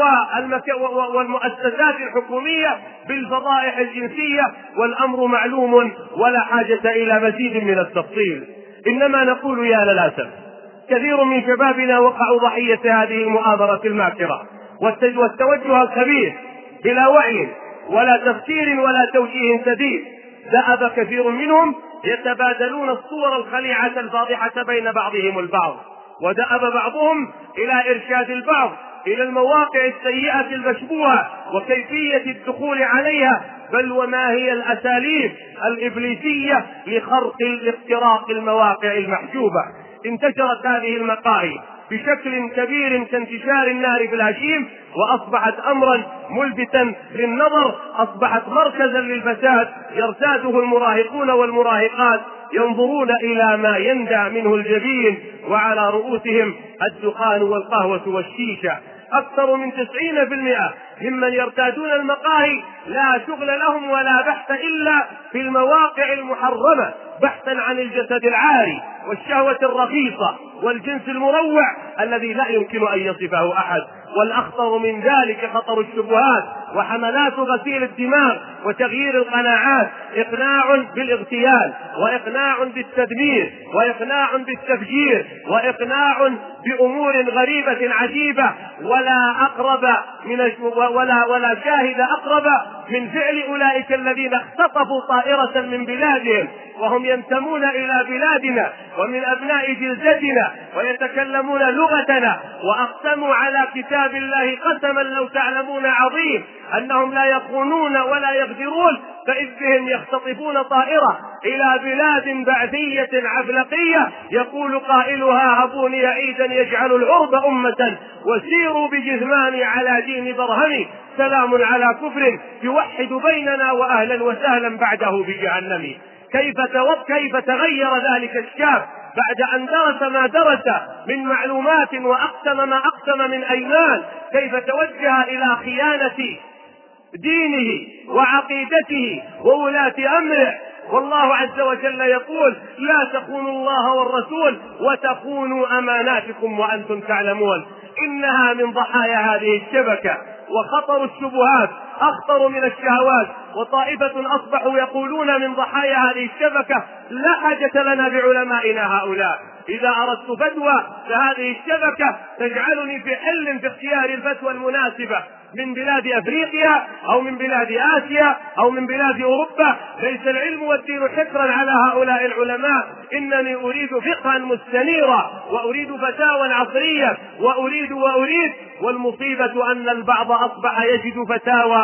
والمؤسسات الحكومية بالفضائح الجنسية، والأمر معلوم ولا حاجة إلى مزيد من التفصيل. إنما نقول يا للأسف كثير من شبابنا وقعوا ضحية هذه المؤامرة الماكرة والتوجه الخبيث بلا وعي ولا تفكير ولا توجيه سديد. ذهب كثير منهم يتبادلون الصور الخليعة الفاضحة بين بعضهم البعض، وذهب بعضهم إلى إرشاد البعض إلى المواقع السيئة المشبوهة وكيفية الدخول عليها، بل وما هي الأساليب الإبليسية لخرق اختراق المواقع المحجوبة. انتشرت هذه المقاهي بشكل كبير كانتشار النار في الهشيم، وأصبحت أمرا ملفتا للنظر، أصبحت مركزا للفساد يرتاده المراهقون والمراهقات، ينظرون إلى ما يندى منه الجبين وعلى رؤوسهم الدخان والقهوة والشيشة. أكثر من 90% ممن يرتادون المقاهي لا شغل لهم ولا بحث إلا في المواقع المحرمة، بحثا عن الجسد العاري والشهوة الرخيصة والجنس المروع الذي لا يمكن أن يصفه أحد. والأخطر من ذلك خطر الشبهات وحملات غسيل الدماغ وتغيير القناعات، إقناع بالاغتيال، وإقناع بالتدمير، وإقناع بالتفجير، وإقناع بأمور غريبة عجيبة، ولا شاهد أقرب من فعل أولئك الذين اختطفوا طائرة من بلادهم وهم ينتمون إلى بلادنا ومن أبناء جلدتنا ويتكلمون لغتنا، وأقسموا على كتاب الله قسما لو تعلمون عظيم أنهم لا يخونون ولا يغدرون، فإذ بهم يختطفون طائرة إلى بلاد بعثية عفلقية يقول قائلها هبوني عيدا يجعل العرب أمة وسيروا بجثماني على دين برهمي، سلام على كفر يوحد بيننا وأهلا وسهلا بعده بجهنم. كيف تغير ذلك الشاب بعد أن درس ما درس من معلومات وأقسم ما أقسم من أيمان، كيف توجه إلى خيانة دينه وعقيدته وولاة أمره. والله عز وجل يقول لا تخونوا الله والرسول وتخونوا أماناتكم وأنتم تعلمون. إنها من ضحايا هذه الشبكة، وخطر الشبهات أخطر من الشهوات. وطائفة أصبحوا يقولون من ضحايا هذه الشبكة لا حاجة لنا بعلمائنا هؤلاء، إذا أردت فتوى فهذه الشبكة تجعلني في حل في اختيار الفتوى المناسبة من بلاد أفريقيا أو من بلاد آسيا أو من بلاد أوروبا. ليس العلم والدين حكرا على هؤلاء العلماء، إنني أريد فقها مستنيرا وأريد فتاوى عصرية وأريد. والمصيبة أن البعض أصبح يجد فتاوى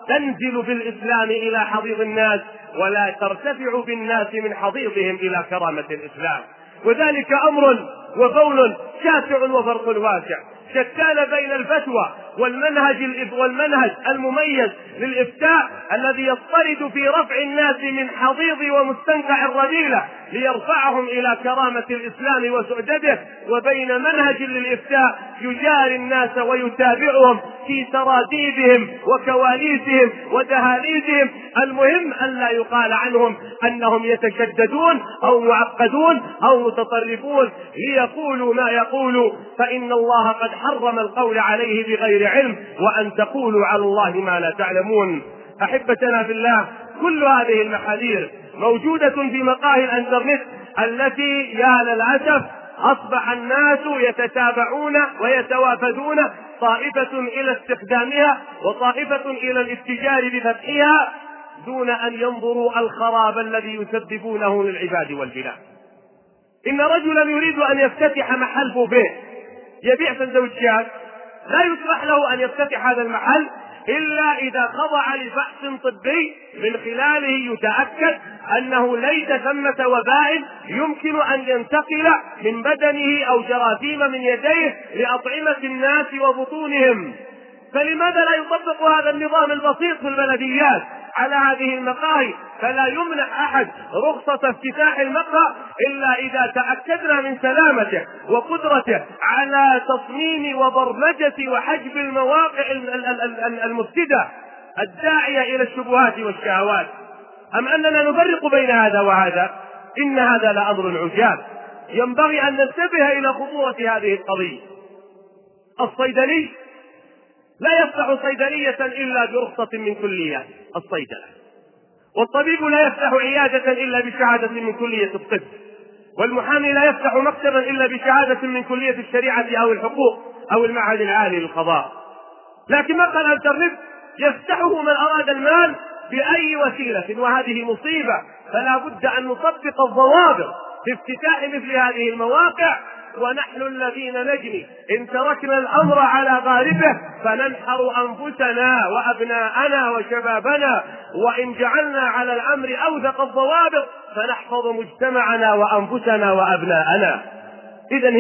تنزل بالإسلام إلى حضيض الناس ولا ترتفع بالناس من حضيضهم إلى كرامة الإسلام. وذلك أمر وقول شاسع وفرق واسع، شتان بين الفتوى والمنهج المميز للإفتاء الذي يضطرد في رفع الناس من حضيض ومستنقع الرذيلة ليرفعهم إلى كرامة الإسلام وسؤدده، وبين منهج للإفتاء يجاري الناس ويتابعهم في سراديبهم وكواليسهم ودهاليزهم. المهم أن لا يقال عنهم أنهم يتشددون أو معقدون أو متطرفون ليقولوا ما يقولوا، فإن الله قد حرم القول عليه بغير علم وأن تقولوا على الله ما لا تعلمون. أحبتنا في الله، كل هذه المحاذير موجودة في مقاهي الانترنت التي يا للأسف أصبح الناس يتتابعون ويتوافدون، طائفة إلى استخدامها وطائفة إلى الاتجار بفتحها دون أن ينظروا الخراب الذي يسببونه للعباد والبلاد. إن رجلا يريد أن يفتتح محل بوفيه يبيع سندوتشات، لا يسمح له أن يفتتح هذا المحل إلا إذا خضع لفحص طبي من خلاله يتأكد أنه ليس ثمة وباء يمكن أن ينتقل من بدنه أو جراثيم من يديه لأطعمة الناس وبطونهم. فلماذا لا يطبق هذا النظام البسيط في البلديات على هذه المقاهي؟ فلا يمنع أحد رخصة افتتاح المقهى إلا إذا تأكدنا من سلامته وقدرته على تصميم وبرمجة وحجب المواقع المفسدة الداعية إلى الشبهات والشهوات. أم أننا نفرق بين هذا وهذا؟ إن هذا لأمر عجاب، ينبغي أن ننتبه إلى خطورة هذه القضية. الصيدلي لا يفتح صيدلية إلا برخصة من كلية الصيدلة، والطبيب لا يفتح عيادة إلا بشهادة من كلية الطب، والمحامي لا يفتح مكتبا إلا بشهادة من كلية الشريعة أو الحقوق أو المعهد العالي للقضاء. لكن مقهى الانترنت يفتحه من أراد المال بأي وسيلة، وهذه مصيبة. فلا بد أن نطبق الضوابط في افتتاح مثل هذه المواقع، ونحن الذين نجني إن تركنا الأمر على غاربه فننحر أنفسنا وأبناءنا وشبابنا، وإن جعلنا على الأمر أوثق الضوابط فنحفظ مجتمعنا وأنفسنا وأبناءنا. إذن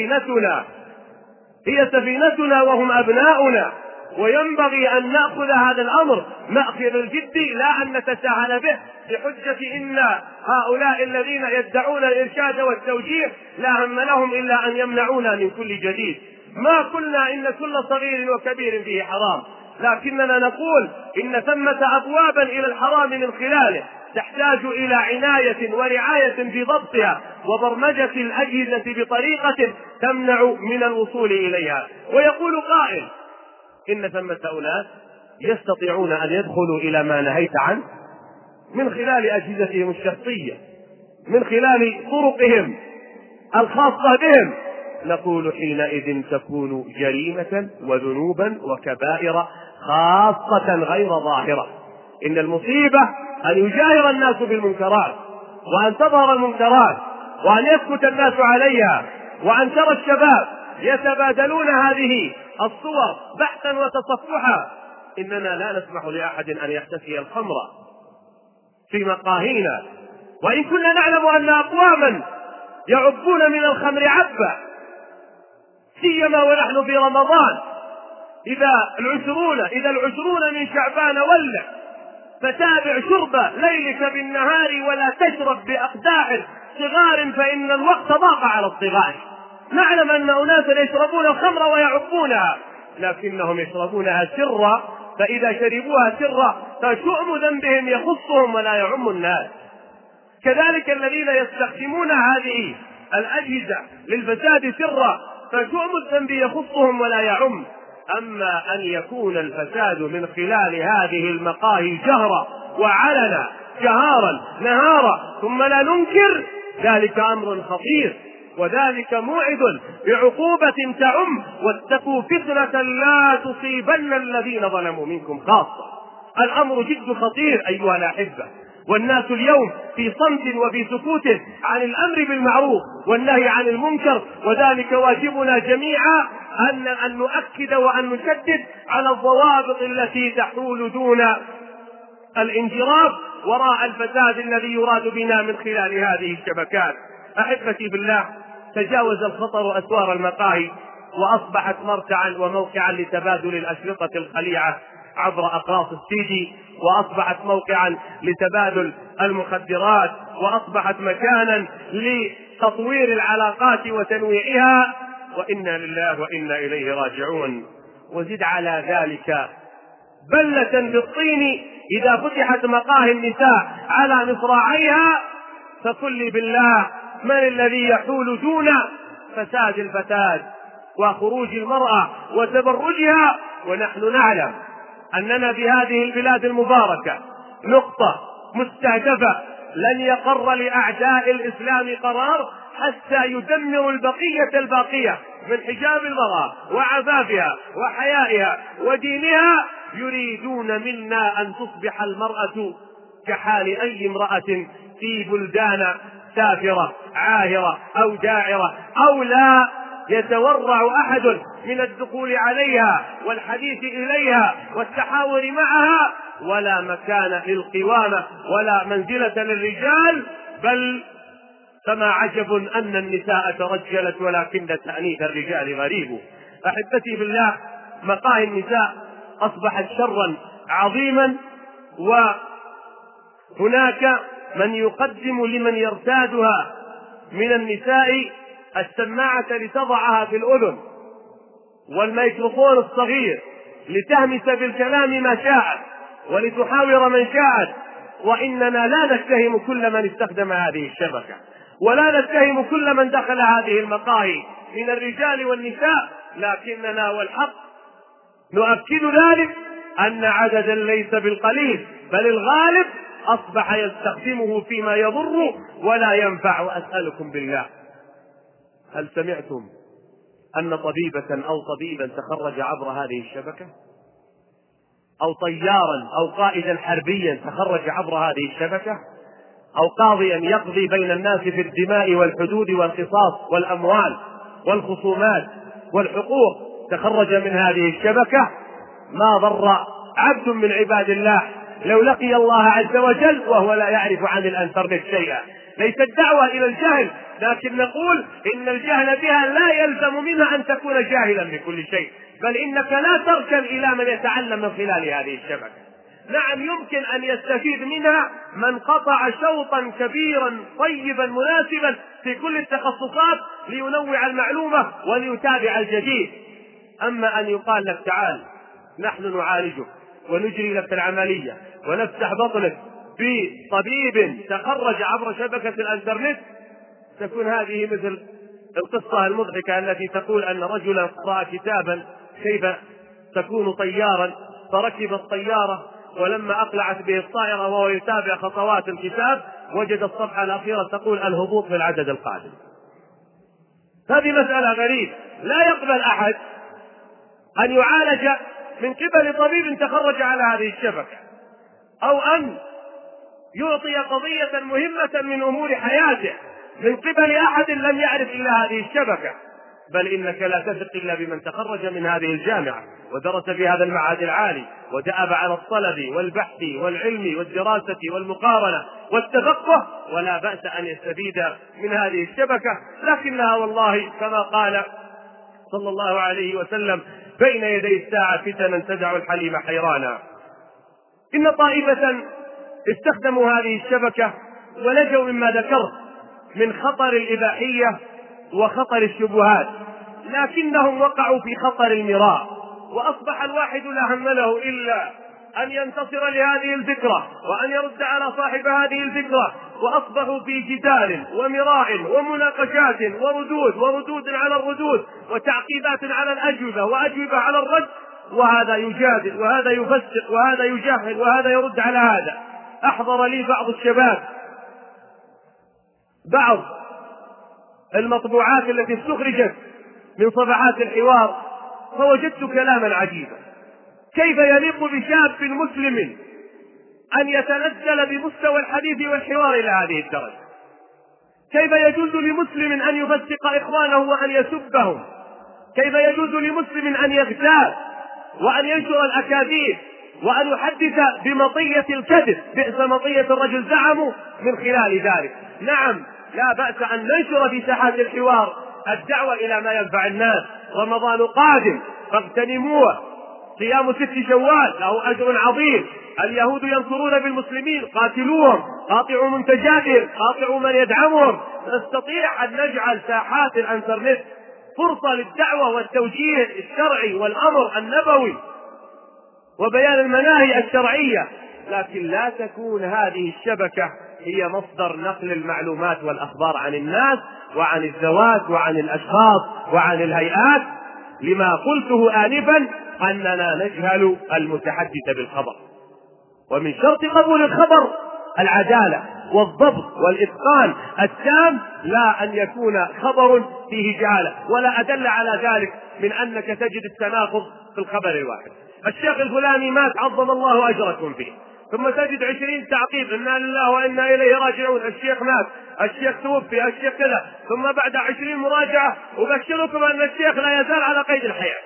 هي سفينتنا وهم أبناؤنا، وينبغي أن نأخذ هذا الأمر مأخذ الجد لا أن نتساهل به بحجة إن هؤلاء الذين يدعون الإرشاد والتوجيه لا هم لهم إلا أن يمنعونا من كل جديد. ما قلنا إن كل صغير وكبير فيه حرام، لكننا نقول إن ثمة أبوابا إلى الحرام من خلاله تحتاج إلى عناية ورعاية في ضبطها وبرمجة الأجهزة بطريقة تمنع من الوصول إليها. ويقول قائل إن ثمة أناس يستطيعون أن يدخلوا إلى ما نهيت عنه من خلال أجهزتهم الشخصية، من خلال طرقهم الخاصة بهم. نقول حينئذ تكون جريمة وذنوبا وكبائر خاصة غير ظاهرة. إن المصيبة أن يجاهر الناس بالمنكرات، وأن تظهر المنكرات، وأن يسكت الناس عليها، وأن ترى الشباب يتبادلون هذه الصور بحثا وتصفحا. إننا لا نسمح لأحد أن يحتسي الخمر في مقاهينا، وإن كنا نعلم أن أقواما يعبون من الخمر عبا، سيما ونحن في رمضان. إذا العشرون من شعبان ولع، فتابع شرب ليلك بالنهار ولا تشرب بأقداح صغار فإن الوقت ضاق على الصغار. نعلم أن أناسا يشربون الخمر ويعبونها، لكنهم يشربونها سرا، فإذا شربوها سرا فشؤم ذنبهم يخصهم ولا يعم الناس. كذلك الذين يستخدمون هذه الأجهزة للفساد سرا فشؤم الذنب يخصهم ولا يعم. أما أن يكون الفساد من خلال هذه المقاهي جهرا وعلنا، جهارا نهارا، ثم لا ننكر، ذلك أمر خطير، وذلك موعد بعقوبة تعم. واتقوا فتنة لا تصيبن الذين ظلموا منكم خاصة. الأمر جد خطير أيها الأحبة، والناس اليوم في صمت وفي سكوت عن الأمر بالمعروف والنهي عن المنكر، وذلك واجبنا جميعا أن نؤكد وأن نشدد على الضوابط التي تحول دون الانجراف وراء الفساد الذي يراد بنا من خلال هذه الشبكات. أحبتي بالله، تجاوز الخطر أسوار المقاهي وأصبحت مرتعا وموقعا لتبادل الأشرطة الخليعة عبر أقراص السيدي، وأصبحت موقعا لتبادل المخدرات، وأصبحت مكانا لتطوير العلاقات وتنويعها، وإنا لله وإنا إليه راجعون. وزد على ذلك بلة بالطين إذا فتحت مقاهي النساء على مصراعيها، فقل لي بالله من الذي يحول دون فساد الفتاة وخروج المرأة وتبرجها، ونحن نعلم أننا بهذه البلاد المباركة نقطة مستهدفة لن يقر لأعداء الإسلام قرار حتى يدمروا الباقية من حجاب المرأة وعفافها وحيائها ودينها. يريدون منا أن تصبح المرأة كحال أي امرأة في بلدان سافرة عاهرة أو داعرة، أو لا يتورع أحد من الدخول عليها والحديث إليها والتحاور معها، ولا مكان للقوامة ولا منزلة للرجال، بل فما عجب أن النساء ترجلت ولكن تأنيث الرجال غريب. أحبتي بالله، مقاهي النساء أصبحت شرا عظيما، وهناك من يقدم لمن يرتادها من النساء السماعة لتضعها في الأذن والميكروفون الصغير لتهمس بالكلام ما شاءت ولتحاور من شاءت، وإننا لا نتهم كل من استخدم هذه الشبكة، ولا نتهم كل من دخل هذه المقاهي من الرجال والنساء، لكننا والحق نؤكد ذلك أن عددا ليس بالقليل بل الغالب أصبح يستخدمه فيما يضر ولا ينفع. وأسألكم بالله، هل سمعتم أن طبيبة أو طبيبا تخرج عبر هذه الشبكة؟ أو طيارا أو قائدا حربيا تخرج عبر هذه الشبكة؟ أو قاضيا يقضي بين الناس في الدماء والحدود والقصاص والأموال والخصومات والحقوق تخرج من هذه الشبكة؟ ما ضر عبد من عباد الله لو لقي الله عز وجل وهو لا يعرف عن الانترنت شيئا. ليس الدعوة إلى الجهل، لكن نقول إن الجهل بها لا يلزم منها أن تكون جاهلا بكل شيء، بل إنك لا تركن إلى من يتعلم من خلال هذه الشبكة. نعم، يمكن أن يستفيد منها من قطع شوطا كبيرا طيبا مناسبا في كل التخصصات لينوع المعلومة وليتابع الجديد. أما أن يقال لك تعال نحن نعالجك ونجري لك العملية ونفتح بطنك بطبيب تخرج عبر شبكة الانترنت، تكون هذه مثل القصة المضحكة التي تقول أن رجلا قرأ كتابا كيف تكون طيارا، فركب الطيارة ولما أقلعت به الطائرة وهو يتابع خطوات الكتاب وجد الصفحة الأخيرة تقول الهبوط في العدد القادم. هذه مسألة غريبة، لا يقبل أحد أن يعالج من قبل طبيب تخرج على هذه الشبكة، أو أن يعطي قضية مهمة من أمور حياته من قبل أحد لم يعرف إلا هذه الشبكة. بل إنك لا تثق إلا بمن تخرج من هذه الجامعة ودرس في هذا المعهد العالي ودأب على الطلب والبحث والعلم والدراسة والمقارنة والتفقه، ولا بأس أن يستفيد من هذه الشبكة، لكنها والله كما قال صلى الله عليه وسلم بين يدي الساعة فتنا تدع الحليم حيرانا. إن طائفة استخدموا هذه الشبكة ولجوا مما ذكرت من خطر الإباحية وخطر الشبهات، لكنهم وقعوا في خطر المراء، وأصبح الواحد لا هم له إلا أن ينتصر لهذه الفكرة وأن يرد على صاحب هذه الفكرة، وأصبحوا في جدال ومراء ومناقشات وردود على الردود وتعقيبات على الأجوبة وأجوبة على الرد، وهذا يجادل وهذا يفسق وهذا يجهل وهذا يرد على هذا. أحضر لي بعض الشباب بعض المطبوعات التي استخرجت من صفحات الحوار، فوجدت كلاما عجيبا. كيف يليق بشاب مسلم أن يتنزل بمستوى الحديث والحوار إلى هذه الدرجة؟ كيف يجوز لمسلم أن يفسق إخوانه وأن يسبهم كيف يجوز لمسلم أن يغتاب وأن ينشر الأكاذيب وأن يحدث بمطية الكذب؟ بئس مطية الرجل زعموا من خلال ذلك. نعم، لا بأس أن ننشر في ساحات الحوار الدعوة إلى ما ينفع الناس. رمضان قادم فاغتنموه، صيام 6 شوال له أجر عظيم، اليهود ينصرون بالمسلمين، قاتلوهم، قاطعوا منتجاتهم، قاطعوا من يدعمهم. نستطيع أن نجعل ساحات الانترنت فرصة للدعوة والتوجيه الشرعي والأمر النبوي وبيان المناهي الشرعية، لكن لا تكون هذه الشبكة هي مصدر نقل المعلومات والأخبار عن الناس وعن الذوات وعن الأشخاص وعن الهيئات، لما قلته آنفا أننا نجهل المتحدث بالخبر. ومن شرط قبول الخبر العدالة والضبط والإتقان التام، لا أن يكون خبر فيه جهالة. ولا أدل على ذلك من أنك تجد التناقض في الخبر الواحد. الشيخ الفلاني مات عظم الله أجركم فيه، ثم تجد 20 تعقيب إنا لله وإنا إليه راجعون، الشيخ مات، الشيخ توفي، الشيخ كذا، ثم بعد 20 مراجعة أبشركم أن الشيخ لا يزال على قيد الحياة.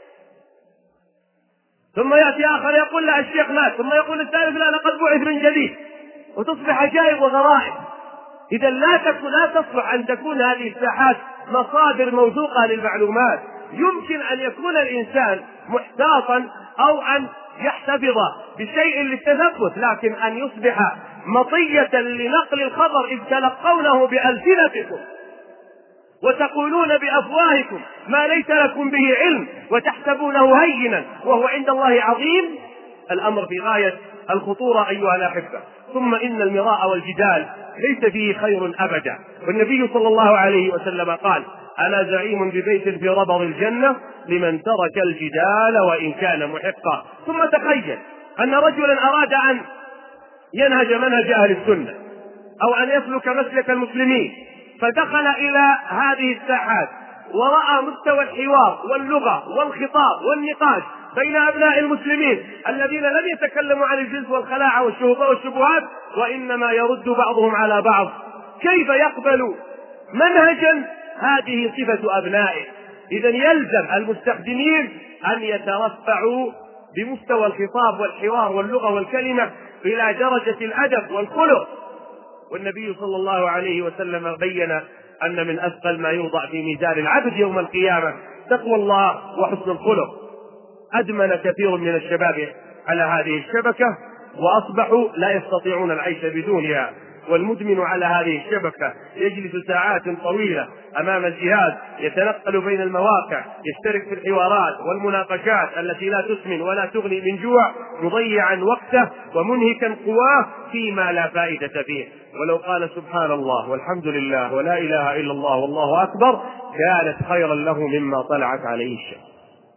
ثم يأتي آخر يقول لا الشيخ مات، ثم يقول الثالث لا لقد بعث من جديد، وتصبح عجائب وغرائب. إذا لا تصلح أن تكون هذه الساحات مصادر موثوقة للمعلومات. يمكن أن يكون الإنسان محتاطا أو أن يحتفظ بشيء للتثبت، لكن أن يصبح مطية لنقل الخبر إذ تلقونه بألسنتكم وتقولون بأفواهكم ما ليس لكم به علم وتحسبونه هينا وهو عند الله عظيم، الأمر في غاية الخطورة أيها الأحبة. ثم إن المراء والجدال ليس فيه خير أبدا، والنبي صلى الله عليه وسلم قال أنا زعيم ببيت في ربض الجنة لمن ترك الجدال وإن كان محقا. ثم تخيل أن رجلا أراد أن ينهج منهج أهل السنة أو أن يسلك مسلك المسلمين، فدخل إلى هذه الساحات ورأى مستوى الحوار واللغة والخطاب والنقاش بين أبناء المسلمين الذين لم يتكلموا عن الجنس والخلاعة والشبهات، وإنما يرد بعضهم على بعض. كيف يقبل منهجا هذه صفة أبنائه؟ إذا يلزم المستخدمين أن يترفعوا بمستوى الخطاب والحوار واللغة والكلمة إلى درجة الأدب والخلق. والنبي صلى الله عليه وسلم بين أن من أثقل ما يوضع في ميزان العبد يوم القيامة تقوى الله وحسن الخلق. أدمن كثير من الشباب على هذه الشبكة وأصبحوا لا يستطيعون العيش بدونها، والمدمن على هذه الشبكة يجلس ساعات طويلة أمام الجهاز يتنقل بين المواقع، يشترك في الحوارات والمناقشات التي لا تسمن ولا تغني من جوع، مضيعا وقته ومنهكا قواه فيما لا فائدة فيه. ولو قال سبحان الله والحمد لله ولا إله إلا الله والله أكبر كانت خيرا له مما طلعت عليه الشمس.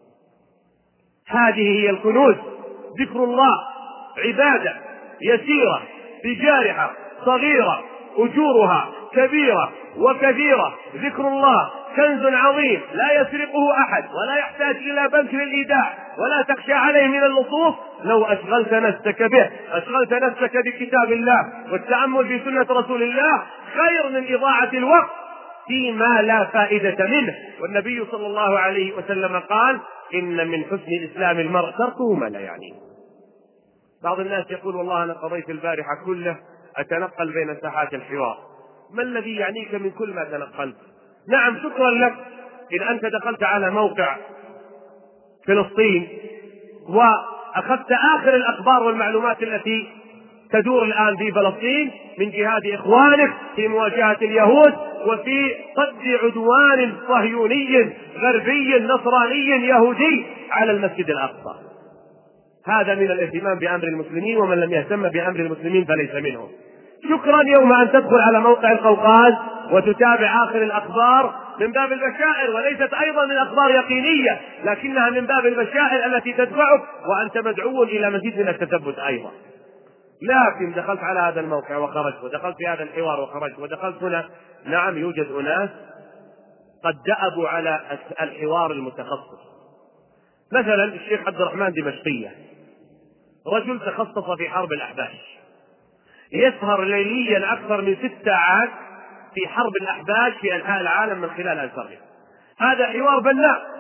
هذه هي الكنوز. ذكر الله عبادة يسيرة بجارحة صغيرة أجورها كبيرة وكثيرة. ذكر الله كنز عظيم لا يسرقه أحد ولا يحتاج إلى بنك للإيداع ولا تخشى عليه من اللصوص. لو أشغلت نفسك به، أشغلت نفسك بكتاب الله والتأمل في سنة رسول الله، خير من إضاعة الوقت فيما لا فائدة منه. والنبي صلى الله عليه وسلم قال إن من حسن الإسلام المرء تركه ما لا يعنيه. بعض الناس يقول والله أنا قضيت البارحة كله أتنقل بين ساحات الحوار، ما الذي يعنيك من كل ما تنقلت؟ نعم شكرا لك إن أنت دخلت على موقع فلسطين وأخذت آخر الأخبار والمعلومات التي تدور الآن في فلسطين من جهاد إخوانك في مواجهة اليهود وفي صد عدوان صهيوني غربي نصراني يهودي على المسجد الأقصى. هذا من الاهتمام بأمر المسلمين، ومن لم يهتم بأمر المسلمين فليس منهم. شكرا يوم أن تدخل على موقع القوقاز وتتابع آخر الأخبار من باب البشائر، وليست أيضا من أخبار يقينية لكنها من باب البشائر التي تدفعك وأنت مدعو إلى مزيد من التثبت أيضا. لكن دخلت على هذا الموقع وخرجت، ودخلت في هذا الحوار وخرجت، ودخلت هنا. نعم يوجد أناس قد دأبوا على الحوار المتخصص. مثلا الشيخ عبد الرحمن دمشقية، رجل تخصص في حرب الأحباش، يسهر ليليا أكثر من 6 ساعات في حرب الأحباش في أنحاء العالم من خلال أنفسه. هذا حوار بناء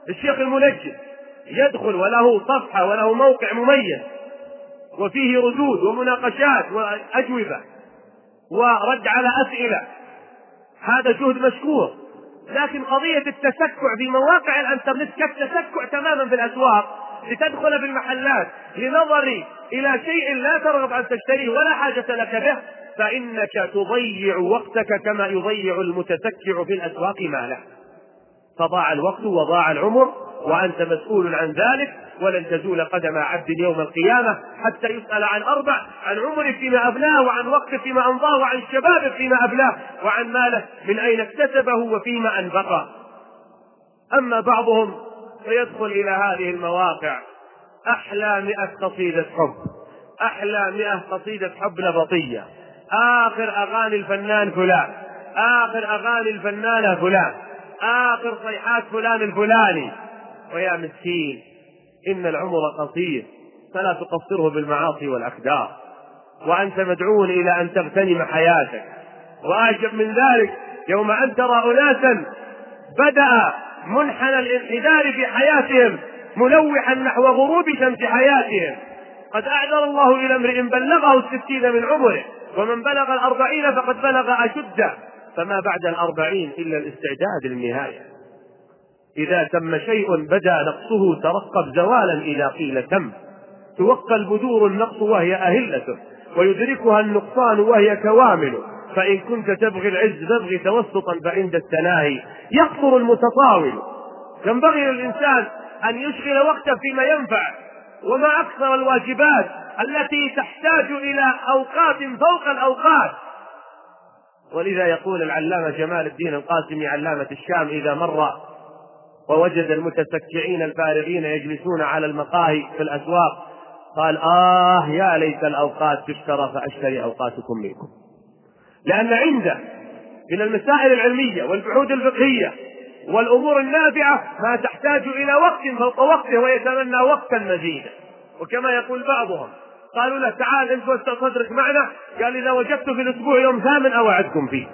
الشيخ المنجد يدخل وله صفحة وله موقع مميز وفيه ردود ومناقشات وأجوبة ورد على أسئلة، هذا جهد مشكور. لكن قضية التسكع في مواقع الانترنت كالتسكع تماما في الأسواق، لتدخل في المحلات لنظر إلى شيء لا ترغب أن تشتريه ولا حاجة لك به، فإنك تضيع وقتك كما يضيع المتسكع في الأسواق ماله، فضاع الوقت وضاع العمر وأنت مسؤول عن ذلك. ولن تزول قدم عبد يوم القيامة حتى يسأل عن أربع: عن عمره فيما أبلاه، وعن وقته فيما أمضاه، وعن شبابه فيما أبلاه، وعن ماله من أين اكتسبه وفيما أنفقه. أما بعضهم فيدخل إلى هذه المواقع أحلى 100 قصيدة حب، أحلى 100 قصيدة حب نبطية، آخر أغاني الفنان فلان، آخر أغاني الفنانة فلان، آخر صيحات فلان الفلاني. ويا مسكين، إن العمر قصير فلا تقصره بالمعاصي والأكدار، وأنت مدعو إلى أن تغتنم حياتك. وأعجب من ذلك يوم أن ترى أناسا بدأ منحنى الانحدار في حياتهم ملوحا نحو غروب شمس حياتهم. قد أعذر الله إلى امرئ بلغه 60 من عمره، ومن بلغ 40 فقد بلغ أشده، فما بعد 40 إلا الاستعداد للنهاية. إذا تم شيء بدا نقصه ترقب زوالا إذا قيل تم، توقى البدور النقص وهي أهلته، ويدركها النقصان وهي كوامل. فإن كنت تبغي العز فابغي توسطا، فعند التناهي يقصر المتطاول. ينبغي للإنسان أن يشغل وقته فيما ينفع، وما أكثر الواجبات التي تحتاج إلى أوقات فوق الأوقات. ولذا يقول العلامة جمال الدين القاسمي علامة الشام إذا مر ووجد المتسكعين الفارغين يجلسون على المقاهي في الأسواق قال: يا ليت الأوقات تشترى فأشتري أوقاتكم منكم. لأن عنده من المسائل العلمية والبحوث الفقهية والأمور النافعة ما تحتاج إلى وقت فوق وقته، ويتمنى وقتا مزيدا. وكما يقول بعضهم، قالوا له: تعال أنت واستدرك معنا، قال: إذا وجدت في الأسبوع يوم ثامن أوعدكم فيه.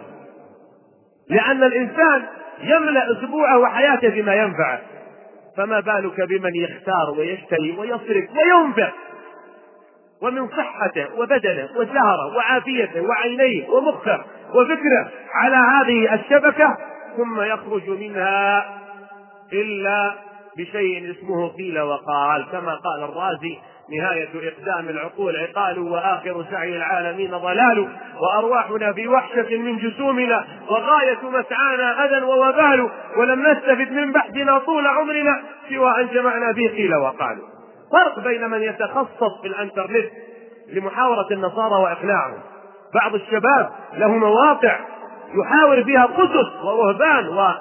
لأن الإنسان يملأ أسبوعه وحياته بما ينفعه، فما بالك بمن يختار ويشتري ويصرف وينفق، ومن صحته وبدنه وسهره وعافيته وعينيه ومخه وفكره على هذه الشبكة، ثم يخرج منها إلا بشيء اسمه قيل وقال. كما قال الرازي: نهاية إقدام العقول عقال، وآخر سعي العالمين ضلال، وأرواحنا في وحشة من جسومنا، وغاية مسعانا أذى ووبال، ولم نستفد من بحثنا طول عمرنا سوى أن جمعنا به قيل وقال. فرق بين من يتخصص في الانترنت لمحاورة النصارى وإقناعهم. بعض الشباب له مواقع يحاور فيها قسس ورهبان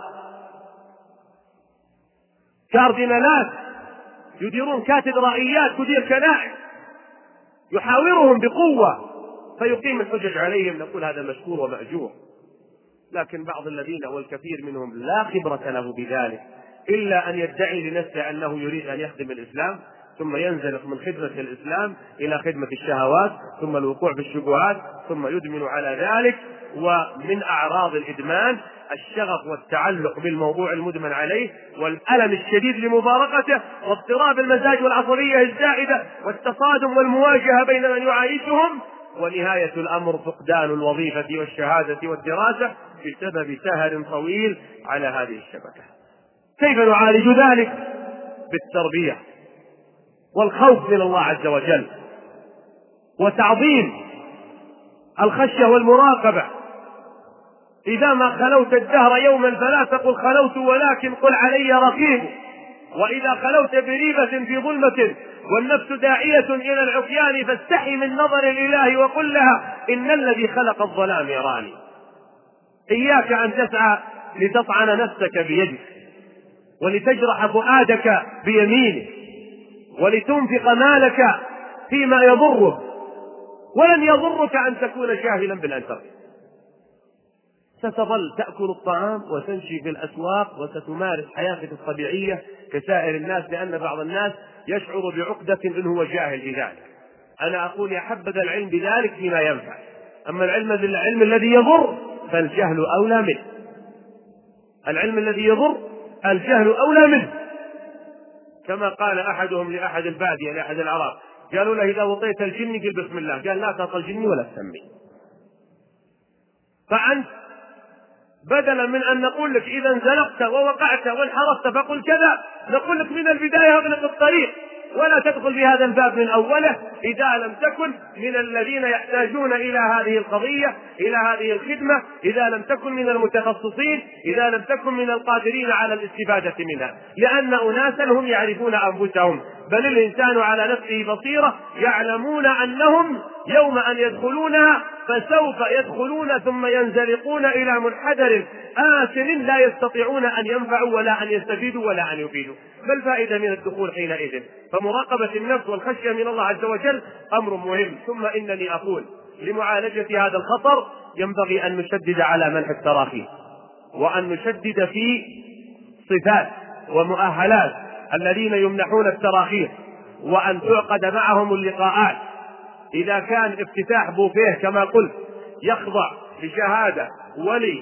وكاردينالات يديرون كاتدرائيات تدير كنائس، يحاورهم بقوة فيقيم الحجج عليهم. نقول هذا مشكور ومأجور. لكن بعض الذين والكثير منهم لا خبرة له بذلك إلا أن يدعي لنفسه أنه يريد أن يخدم الإسلام، ثم ينزلق من خدمة الإسلام إلى خدمة الشهوات، ثم الوقوع في الشبهات، ثم يدمن على ذلك. ومن أعراض الإدمان الشغف والتعلق بالموضوع المدمن عليه، والألم الشديد لمفارقته، واضطراب المزاج والعصبية الزائدة، والتصادم والمواجهة بين من يعايشهم، ونهاية الأمر فقدان الوظيفة والشهادة والدراسة بسبب سهر طويل على هذه الشبكة. كيف نعالج ذلك؟ بالتربية والخوف من الله عز وجل، وتعظيم الخشية والمراقبة. إذا ما خلوت الدهر يوما فلا تقل خلوت، ولكن قل علي رقيب. وإذا خلوت بريبة في ظلمة والنفس داعية إلى العصيان فاستحي من نظر الإله وقل لها إن الذي خلق الظلام يراني. إياك أن تسعى لتطعن نفسك بيدك، ولتجرح فؤادك بيمينك، ولتنفق مالك فيما يضرك. ولن يضرك أن تكون جاهلا بالأنترنت، ستظل تأكل الطعام وتمشي في الأسواق وستمارس حياتك الطبيعية كسائر الناس، لأن بعض الناس يشعر بعقدة إن هو جاهل بذلك. أنا أقول يا حبذا العلم بذلك فيما ينفع، أما العلم الذي يضر فالجهل أولى منه. العلم الذي يضر الجهل أولى منه. كما قال أحدهم لأحد البادية لأحد العرب، قالوا له إذا وطيت الجن قل بسم الله، قال لا تعطى الجن ولا تسمي. فأنت بدلا من أن نقول لك إذا انزلقت ووقعت وانحرفت فقل كذا، نقول لك من البداية اغلق الطريق ولا تدخل في هذا الباب من أوله إذا لم تكن من الذين يحتاجون إلى هذه القضية، إلى هذه الخدمة، إذا لم تكن من المتخصصين، إذا لم تكن من القادرين على الاستفادة منها، لأن أناسا هم يعرفون أنفسهم، بل الإنسان على نفسه بصيرة، يعلمون أنهم يوم أن يدخلونها فسوف يدخلون ثم ينزلقون إلى منحدر آسن لا يستطيعون أن ينفعوا ولا أن يستفيدوا ولا أن يفيدوا. ما الفائدة من الدخول حينئذ؟ فمراقبة النفس والخشية من الله عز وجل أمر مهم. ثم إنني أقول لمعالجة هذا الخطر ينبغي أن نشدد على منح التراخيص، وأن نشدد في صفات ومؤهلات الذين يمنحون التراخيص، وأن تعقد معهم اللقاءات. إذا كان افتتاح بوفيه كما قلت يخضع لشهادة ولي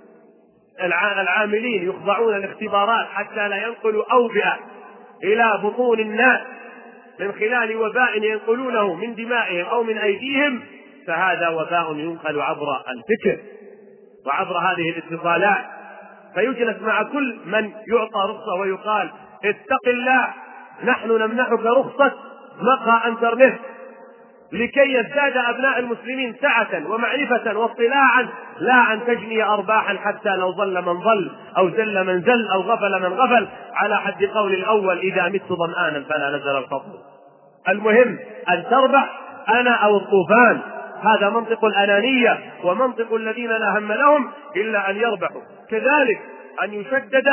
العاملين يخضعون الاختبارات حتى لا ينقلوا أوبئة إلى بطون الناس من خلال وباء ينقلونه من دمائهم أو من أيديهم، فهذا وباء ينقل عبر الفكر وعبر هذه الاتصالات. فيجلس مع كل من يعطى رخصة ويقال اتق الله، نحن نمنحك رخصة مقهى انترنت لكي يزداد أبناء المسلمين سعة ومعرفة واطلاعا، لا أن تجني أرباحا حتى لو ظل من ظل أو زل من زل أو غفل من غفل، على حد قول الأول إذا مت ظمآنا فلا نزل الفضل. المهم أن تربح أنا أو الطوفان، هذا منطق الأنانية ومنطق الذين لا هم لهم إلا أن يربحوا. كذلك أن يشدد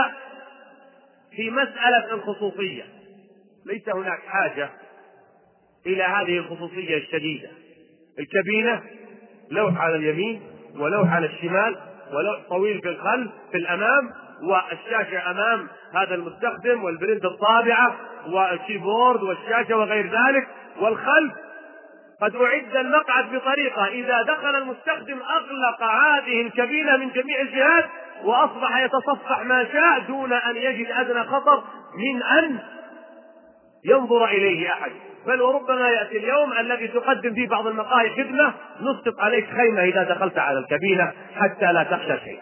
في مسألة الخصوصية، ليس هناك حاجة إلى هذه الخصوصية الشديدة. الكابينة لوح على اليمين ولوح على الشمال ولوح طويل في الخلف في الأمام، والشاشة أمام هذا المستخدم والبرنت الطابعة والكيبورد والشاشة وغير ذلك، والخلف قد أعد المقعد بطريقة إذا دخل المستخدم أغلق هذه الكابينة من جميع الجهات وأصبح يتصفح ما شاء دون أن يجد أدنى خطر من أن ينظر إليه أحد. بل وربما يأتي اليوم الذي تقدم فيه بعض المقاهي خدمة نسقط عليك خيمة إذا دخلت على الكابينة حتى لا تخشى شيئا.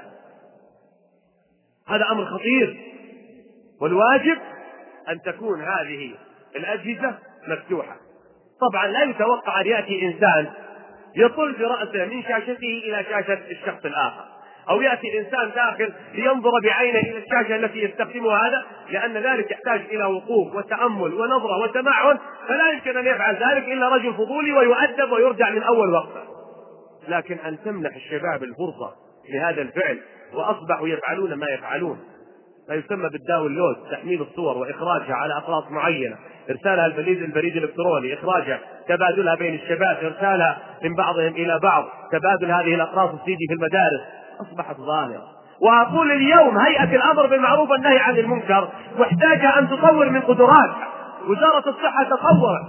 هذا أمر خطير، والواجب أن تكون هذه الأجهزة مفتوحة. طبعا لا يتوقع أن يأتي إنسان يطل برأسه من شاشته إلى شاشة الشخص الآخر، أو يأتي إنسان داخل لينظر بعينه إلى الشاشة التي يستخدمها هذا، لأن ذلك يحتاج إلى وقوف وتأمل ونظرة وتمعن، فلا يمكن أن يفعل ذلك إلا رجل فضولي ويؤدب ويرجع من أول وقفة. لكن أن تمنح الشباب الفرصة لهذا الفعل وأصبحوا يفعلون ما يفعلون، ما يسمى بالداونلود، تحميل الصور وإخراجها على أقراص معينة، إرسالها البريد الإلكتروني، إخراجها، تبادلها بين الشباب، إرسالها من بعضهم إلى بعض، تبادل هذه الأقراص السيدي في المدارس، أصبحت ظاهرة. وأقول اليوم هيئة الأمر بالمعروف والنهي عن المنكر محتاجة أن تطور من قدراتها. وزارة الصحة تطورت،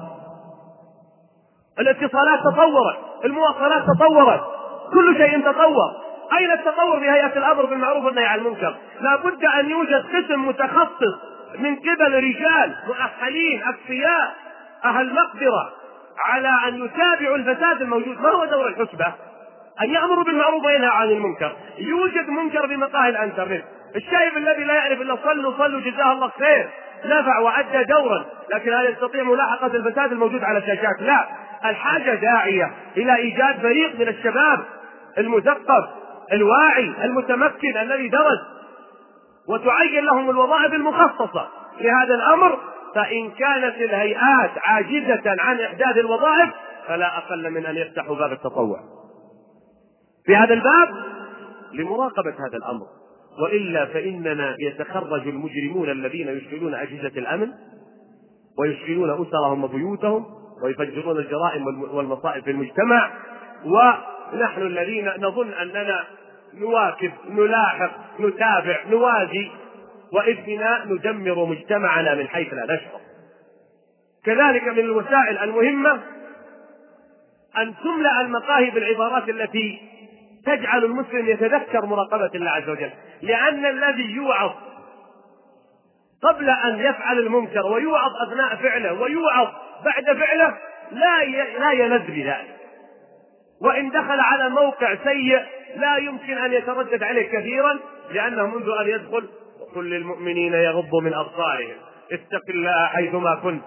الاتصالات تطورت، المواصلات تطورت، كل شيء تطور. أين التطور في هيئة الأمر بالمعروف والنهي عن المنكر؟ لا بد أن يوجد قسم متخصص من قبل رجال مؤهلين أكفياء أهل مقدرة على أن يتابعوا الفساد الموجود. ما هو دور الحسبة؟ أن يأمروا بالمعروف وينهى عن المنكر. يوجد منكر بمقاهي الانترنت، الشايب الذي لا يعرف إلا صلوا جزاه الله خير نفع وأدى دورا، لكن هل يستطيع ملاحقة الفساد الموجود على الشاشات؟ لا. الحاجة داعية إلى إيجاد فريق من الشباب المثقف الواعي المتمكن الذي درس، وتعين لهم الوظائف المخصصة لهذا الأمر. فإن كانت الهيئات عاجزة عن إحداث الوظائف فلا أقل من أن يفتحوا باب التطوع في هذا الباب لمراقبة هذا الأمر، وإلا فإننا يتخرج المجرمون الذين يشغلون أجهزة الأمن ويشغلون أسرهم وبيوتهم ويفجرون الجرائم والمصائب في المجتمع، ونحن الذين نظن أننا نواكب نلاحق نتابع نوازي، وإذ بنا ندمر مجتمعنا من حيث لا نشعر. كذلك من الوسائل المهمة أن تملأ المقاهي بالعبارات التي تجعل المسلم يتذكر مراقبة الله عز وجل، لأن الذي يوعظ قبل أن يفعل المنكر ويوعظ أثناء فعله ويوعظ بعد فعله لا يلذ بذلك. وإن دخل على موقع سيء لا يمكن أن يتردد عليه كثيرا، لأنه منذ أن يدخل وقل للمؤمنين يغضوا من أبصارهم اتق الله حيثما كنت،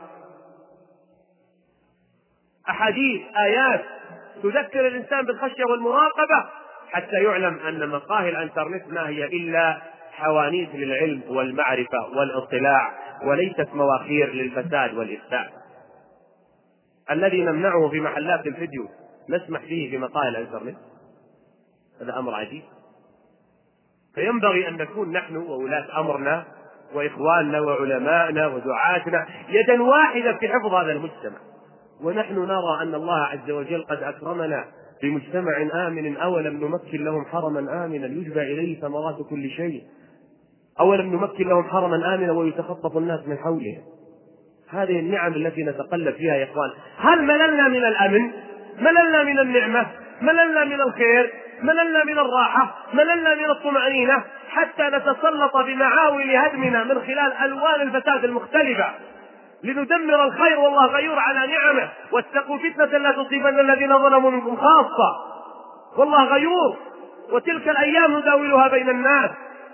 أحاديث آيات تذكر الإنسان بالخشية والمراقبة، حتى يعلم أن مقاهي الإنترنت ما هي إلا حوانيت للعلم والمعرفة والاطلاع، وليست مواخير للفساد والإفساد. الذي نمنعه في محلات الفيديو نسمح فيه في مقاهي الإنترنت، هذا أمر عجيب. فينبغي أن نكون نحن وولاة أمرنا وإخواننا وعلماءنا ودعاتنا يدا واحدة في حفظ هذا المجتمع. ونحن نرى أن الله عز وجل قد أكرمنا بمجتمع آمن، أولم نمكن لهم حرما آمنا يجبى إليه ثمرات كل شيء، أولم نمكن لهم حرما آمنا ويتخطف الناس من حولهم. هذه النعم التي نتقلب فيها يا إخوان. هل مللنا من الأمن؟ مللنا من النعمة؟ مللنا من الخير؟ مللنا من الراحة؟ مللنا من الطمأنينة؟ حتى نتسلط بمعاول هدمنا من خلال ألوان الفساد المختلفة لندمر الخير، والله غيور على نعمه. واتقوا فتنة لا تصيبن الذين ظلموا منكم خاصة، والله غيور، وتلك الأيام نداولها بين الناس.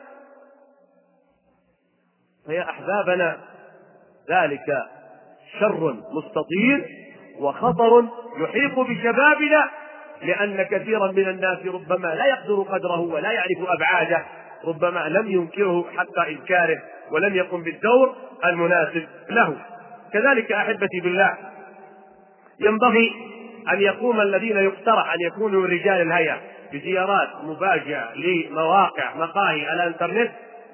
فيا أحبابنا، ذلك شر مستطير وخطر يحيط بشبابنا، لأن كثيرا من الناس ربما لا يقدر قدره ولا يعرف أبعاده، ربما لم ينكره حتى إنكاره ولم يقم بالدور المناسب له. كذلك أحبتي بالله، ينبغي أن يقوم الذين يقترح أن يكونوا رجال الهيئة بزيارات مفاجئة لمواقع مقاهي الإنترنت،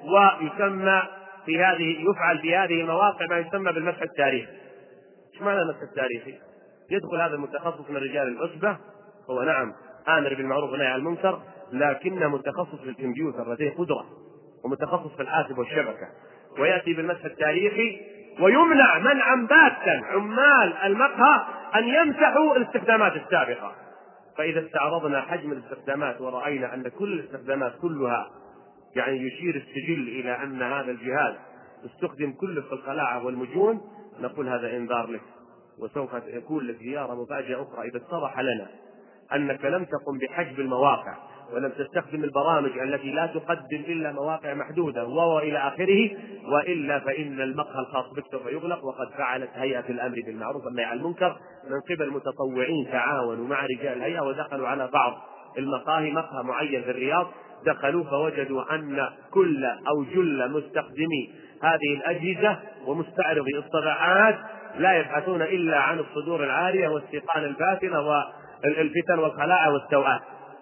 يفعل في هذه المواقع ما يسمى بالمسح التاريخي. ايش معنى المسح التاريخي؟ يدخل هذا المتخصص من رجال العصبة، هو نعم آمر بالمعروف ونهي عن المنكر، لكنه متخصص في الكمبيوتر لديه قدرة، ومتخصص في الحاسب والشبكة، ويأتي بالمسح التاريخي، ويمنع منعا باتا عمال المقهى أن يمسحوا الاستخدامات السابقة. فإذا استعرضنا حجم الاستخدامات ورأينا أن كل الاستخدامات كلها يعني يشير السجل إلى أن هذا الجهاز استخدم كله في الخلاعة والمجون، نقول هذا إنذار لك، وسوف يكون لك زيارة مفاجأة أخرى إذا اتضح لنا أنك لم تقم بحجب المواقع ولم تستخدم البرامج التي لا تقدم إلا مواقع محدودة وإلى آخره، وإلا فإن المقهى الخاص بك سوف يغلق. وقد فعلت هيئة الأمر بالمعروف والنهي عن المنكر من قبل متطوعين تعاونوا مع رجال الهيئة ودخلوا على بعض المقاهي، مقهى معين في الرياض، دخلوا فوجدوا أن كل أو جل مستخدمي هذه الأجهزة ومستعرضي الطبعات لا يبحثون إلا عن الصدور العارية واستيقان الباطنة والفتن والخلاعة والسوءات.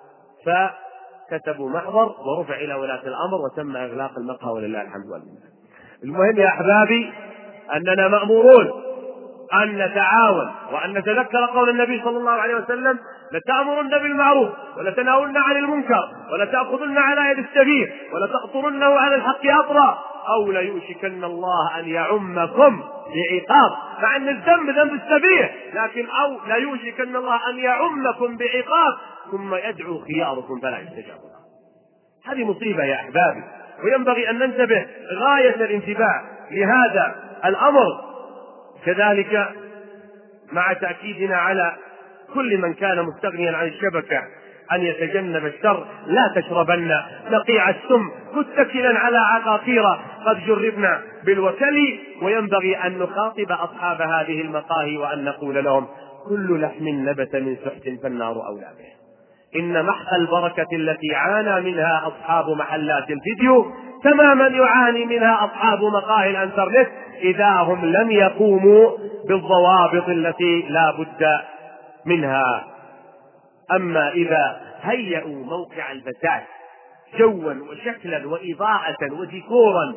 فكتبوا محضر ورفع إلى ولاة الأمر وتم إغلاق المقهى ولله الحمد والمنة. المهم يا أحبابي أننا مأمورون أن نتعاون وأن نتذكر قول النبي صلى الله عليه وسلم: لتأمرن بالمعروف ولتنهون عن المنكر ولتأخذن على يد السفيه ولتأطرنه على الحق أطرا، أو ليوشكن الله أن يعمكم بعقاب. مع أن الذنب ذنب السفيه، لكن أو ليوشكن الله أن يعمكم بعقاب ثم يدعو خياركم فلا يستجاب له. هذه مصيبة يا أحبابي، وينبغي أن ننتبه غاية الانتباه لهذا الأمر. كذلك مع تأكيدنا على كل من كان مستغنيا عن الشبكة أن يتجنب الشر. لا تشربن نقيع السم متكلا على عقاقير قد جربنا بالوكل. وينبغي أن نخاطب أصحاب هذه المقاهي وأن نقول لهم: كل لحم نبت من سحت فالنار أولى به. إن محق البركة التي عانى منها أصحاب محلات الفيديو تماما يعاني منها أصحاب مقاهي الإنترنت إذا هم لم يقوموا بالضوابط التي لا بد منها. أما إذا هيئوا موقع الفساد جوا وشكلا وإضاءة وديكورا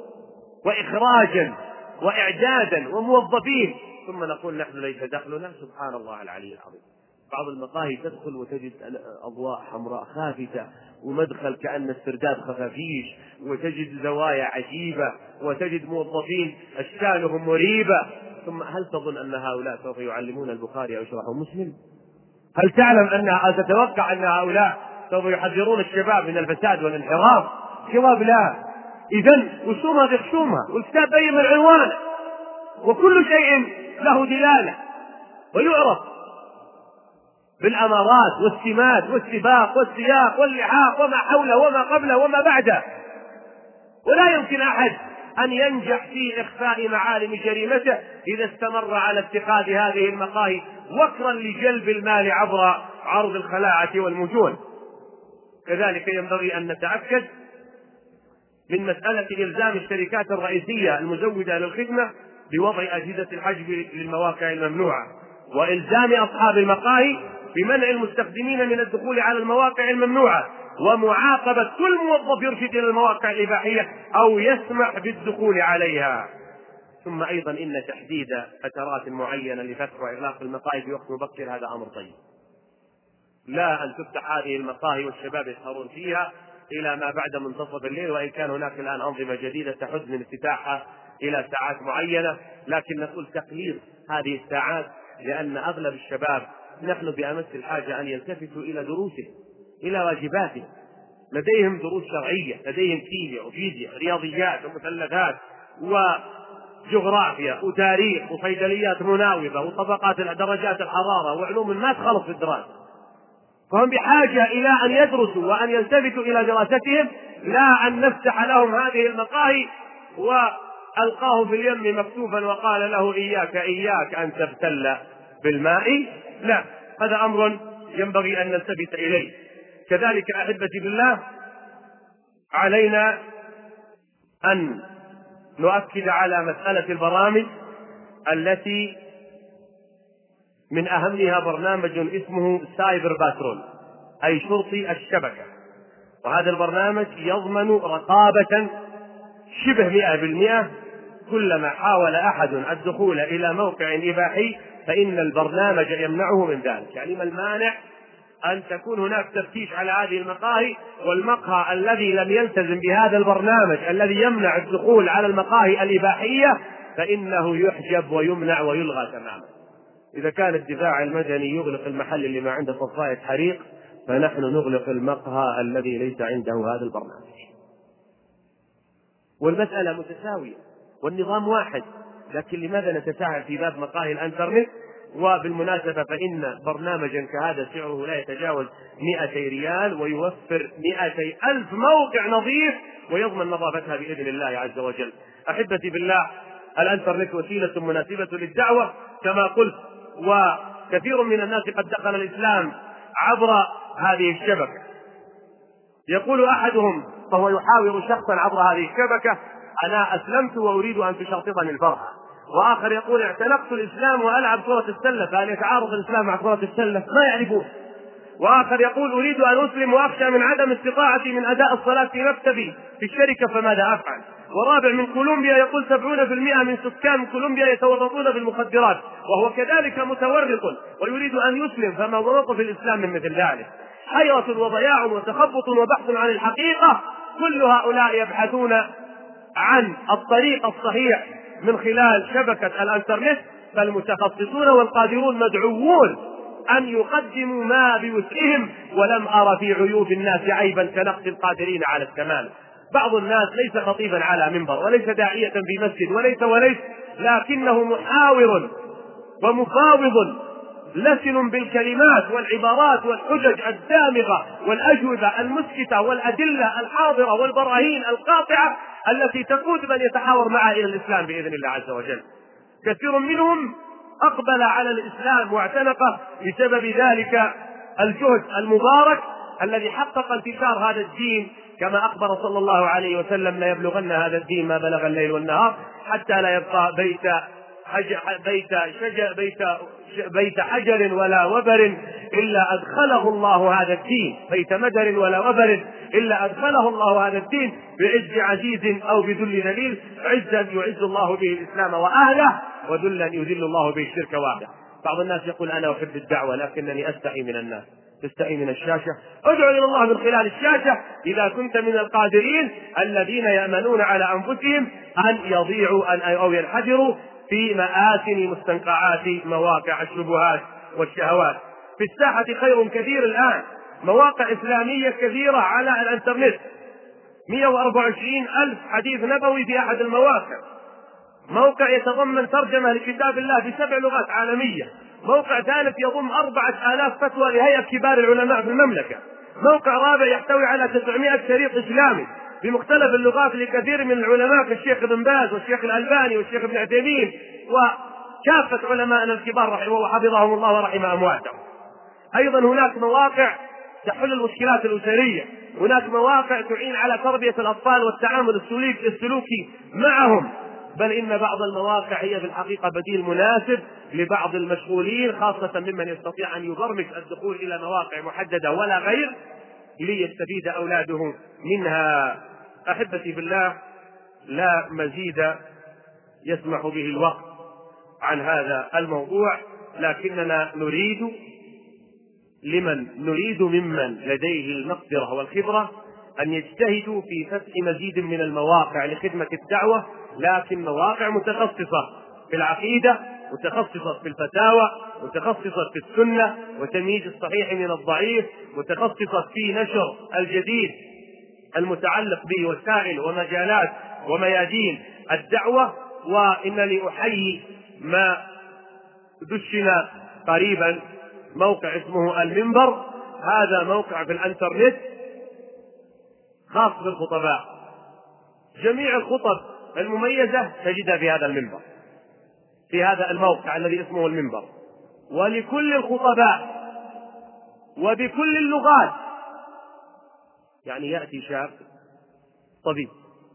وإخراجا وإعدادا وموظفين، ثم نقول نحن ليس دخلنا، سبحان الله العلي العظيم. بعض المقاهي تدخل وتجد أضواء حمراء خافتة ومدخل كأن السرداب خفافيش، وتجد زوايا عجيبة، وتجد موظفين أشكالهم مريبة. ثم هل تظن أن هؤلاء سوف يعلمون البخاري أو يشرحون مسلم؟ هل تعلم أو تتوقع أن هؤلاء سوف يحذرون الشباب من الفساد والانحراف؟ جواب لا. إذن رسومها برسومها، والكتاب بين العنوان، وكل شيء له دلالة ويعرف بالأمارات والسمات والسباق والسياق واللحاق وما حوله وما قبله وما بعده. ولا يمكن أحد أن ينجح في إخفاء معالم جريمته إذا استمر على اتخاذ هذه المقاهي وكرا لجلب المال عبر عرض الخلاعة والمجون. كذلك ينبغي أن نتأكد من مسألة إلزام الشركات الرئيسية المزودة للخدمة بوضع أجهزة الحجب للمواقع الممنوعة، وإلزام أصحاب المقاهي بمنع المستخدمين من الدخول على المواقع الممنوعة، ومعاقبة كل موظف يرشد إلى المواقع الإباحية أو يسمح بالدخول عليها. ثم أيضا إن تحديد فترات معينة لفتح وإغلاق المقاهي في وقت مبكر هذا أمر طيب، لا أن تفتح هذه المقاهي والشباب يسهرون فيها إلى ما بعد منتصف الليل، وإن كان هناك الآن أنظمة جديدة تحد من افتتاحها إلى ساعات معينة، لكن نقول تقليص هذه الساعات، لأن أغلب الشباب نحن بأمس الحاجة أن يلتفتوا إلى دروسه، إلى واجباته. لديهم دروس شرعية، لديهم كيمياء وفيزياء رياضيات ومثلثات وجغرافيا وتاريخ وصيدليات مناوبة وطبقات درجات الحرارة وعلوم ما تخلص في الدراسة، فهم بحاجة إلى أن يدرسوا وأن يلتفتوا إلى دراستهم، لا أن نفتح لهم هذه المقاهي وألقاه في اليم مكتوفا وقال له إياك أن تبتل بالماء. لا، هذا أمر ينبغي أن نلتفت إليه. كذلك أحبتي بالله علينا أن نؤكد على مسألة البرامج التي من أهمها برنامج اسمه سايبر باترول، أي شرطي الشبكة، وهذا البرنامج يضمن رقابة شبه 100%. كلما حاول أحد الدخول إلى موقع إباحي فإن البرنامج يمنعه من ذلك. يعني ما المانع أن تكون هناك تفتيش على هذه المقاهي، والمقهى الذي لم يلتزم بهذا البرنامج الذي يمنع الدخول على المقاهي الإباحية فإنه يحجب ويمنع ويلغى تماما. إذا كان الدفاع المدني يغلق المحل اللي ما عنده صفاية حريق، فنحن نغلق المقهى الذي ليس عنده هذا البرنامج. والمسألة متساوية والنظام واحد، لكن لماذا نتساهل في باب مقاهي الانترنت؟ وبالمناسبة فإن برنامجا كهذا سعره لا يتجاوز 200 ريال ويوفر 200,000 موقع نظيف ويضمن نظافتها بإذن الله عز وجل. أحبتي بالله، الانترنت وسيلة مناسبة للدعوة كما قلت، وكثير من الناس قد دخل الإسلام عبر هذه الشبكة. يقول أحدهم فهو يحاور شخصا عبر هذه الشبكة: أنا أسلمت وأريد أن تشرططني الفرحة. وآخر يقول: اعتنقت الإسلام وألعب كرة السلة، فهل يتعارض الإسلام مع كرة السلة؟ ما يعرفون. وآخر يقول: أريد أن أسلم وأخشى من عدم استطاعتي من أداء الصلاة في مكتبي في الشركة، فماذا أفعل؟ ورابع من كولومبيا يقول: 70% من سكان كولومبيا يتورطون بالمخدرات، وهو كذلك متورط ويريد أن يسلم، فما موقف الإسلام من مثل ذلك؟ حيرة وضياع وتخبط وبحث عن الحقيقة. كل هؤلاء يبحثون عن الطريق الصحيح من خلال شبكة الانترنت، فالمتخصصون والقادرون مدعوون أن يقدموا ما بوسعهم، ولم أرى في عيوب الناس عيبا كنقص القادرين على الكمال. بعض الناس ليس خطيبا على منبر وليس داعية في مسجد وليس لكنه محاور ومفاوض لسن بالكلمات والعبارات والحجج الدامغة والأجوبة المسكتة والأدلة الحاضرة والبراهين القاطعة التي تقود من يتحاور معه إلى الإسلام بإذن الله عز وجل. كثير منهم أقبل على الإسلام واعتنقه بسبب ذلك الجهد المبارك الذي حقق انتشار هذا الدين، كما أخبر صلى الله عليه وسلم: لا يبلغن هذا الدين ما بلغ الليل والنهار حتى لا يبقى بيت حجر ولا وبر إلا أدخله الله هذا الدين، بيت مدر ولا وبر إلا أدخله الله هذا الدين بعز عزيز أو بذل ذليل، عزا يعز الله به الإسلام وأهله، وذلا يذل الله به الشرك وحده. بعض الناس يقول: أنا أحب الدعوة لكنني أستحي من الناس. تستحي من الشاشة؟ ادعو إلى الله من خلال الشاشة إذا كنت من القادرين الذين يأمنون على أنفسهم أن يضيعوا أو ينحدروا في مآثم مستنقعات مواقع الشبهات والشهوات. في الساحة خير كثير الآن، مواقع إسلامية كثيرة على الانترنت 124,000 حديث نبوي في أحد المواقع. موقع يتضمن ترجمة لكتاب الله ب7 لغات عالمية. موقع ثالث يضم 4,000 فتوى لهيئة كبار العلماء في المملكة. موقع رابع يحتوي على 900 شريط إسلامي بمختلف اللغات لكثير من العلماء كالشيخ ابن باز والشيخ الألباني والشيخ ابن عثيمين وكافة علماءنا الكبار رحمه وحفظهم الله ورحم أمواتهم. أيضا هناك مواقع تحل المشكلات الأسرية، هناك مواقع تعين على تربية الأطفال والتعامل السلوكي معهم، بل إن بعض المواقع هي في الحقيقة بديل مناسب لبعض المشغولين، خاصة ممن يستطيع أن يبرمج الدخول إلى مواقع محددة ولا غير ليستفيد أولاده منها. أحبتي بالله، لا مزيد يسمح به الوقت عن هذا الموضوع، لكننا نريد ممن لديه المقدرة والخبرة أن يجتهدوا في فتح مزيد من المواقع لخدمة الدعوة، لكن مواقع متخصصة في العقيدة، متخصصة في الفتاوى، متخصصة في السنة وتمييز الصحيح من الضعيف، متخصصة في نشر الجديد المتعلق بوسائل ومجالات وميادين الدعوة. وإنني أحيي ما دشن قريبا موقع اسمه المنبر. هذا موقع في الانترنت خاص بالخطباء، جميع الخطب المميزة تجدها في هذا المنبر، في هذا الموقع الذي اسمه المنبر، ولكل الخطباء وبكل اللغات. يعني يأتي شاب طبيب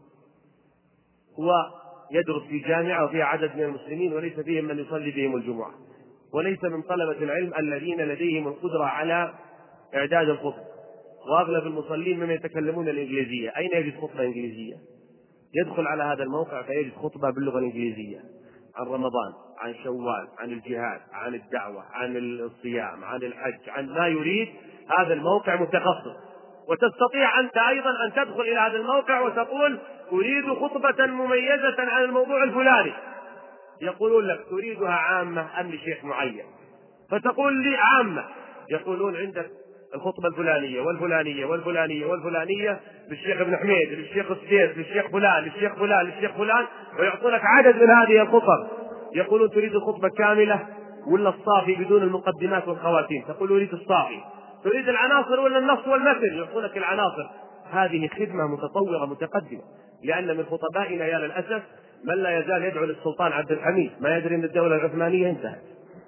ويدرس في جامعة وفيها عدد من المسلمين وليس فيهم من يصلي بهم الجمعة، وليس من طلبة العلم الذين لديهم القدرة على إعداد الخطب، وأغلب المصلين ممن يتكلمون الإنجليزية. أين يجد خطبة إنجليزية؟ يدخل على هذا الموقع فيجد خطبة باللغة الإنجليزية عن رمضان، عن شوال، عن الجهاد، عن الدعوة، عن الصيام، عن الحج، عن ما يريد. هذا الموقع متخصص، وتستطيع أنت أيضا أن تدخل إلى هذا الموقع وتقول أريد خطبة مميزة عن الموضوع الفلاني. يقولون لك تريدها عامة أم لشيخ معين؟ فتقول لي عامة. يقولون عندك الخطبة الفلانية والفلانية والفلانية والفلانية للشيخ ابن حميد، للشيخ السيد، للشيخ فلان، للشيخ فلان، للشيخ فلان، ويعطونك عدد من هذه الخطب. يقولون تريد الخطبة كاملة ولا الصافي بدون المقدمات والخواتيم؟ تقول أريد الصافي. تريد العناصر ولا النص والمثل؟ يعطونك العناصر. هذه خدمة متطورة متقدمة، لأن من خطبائنا يا للأسف من لا يزال يدعو للسلطان عبد الحميد، ما يدري أن الدولة العثمانية انتهت،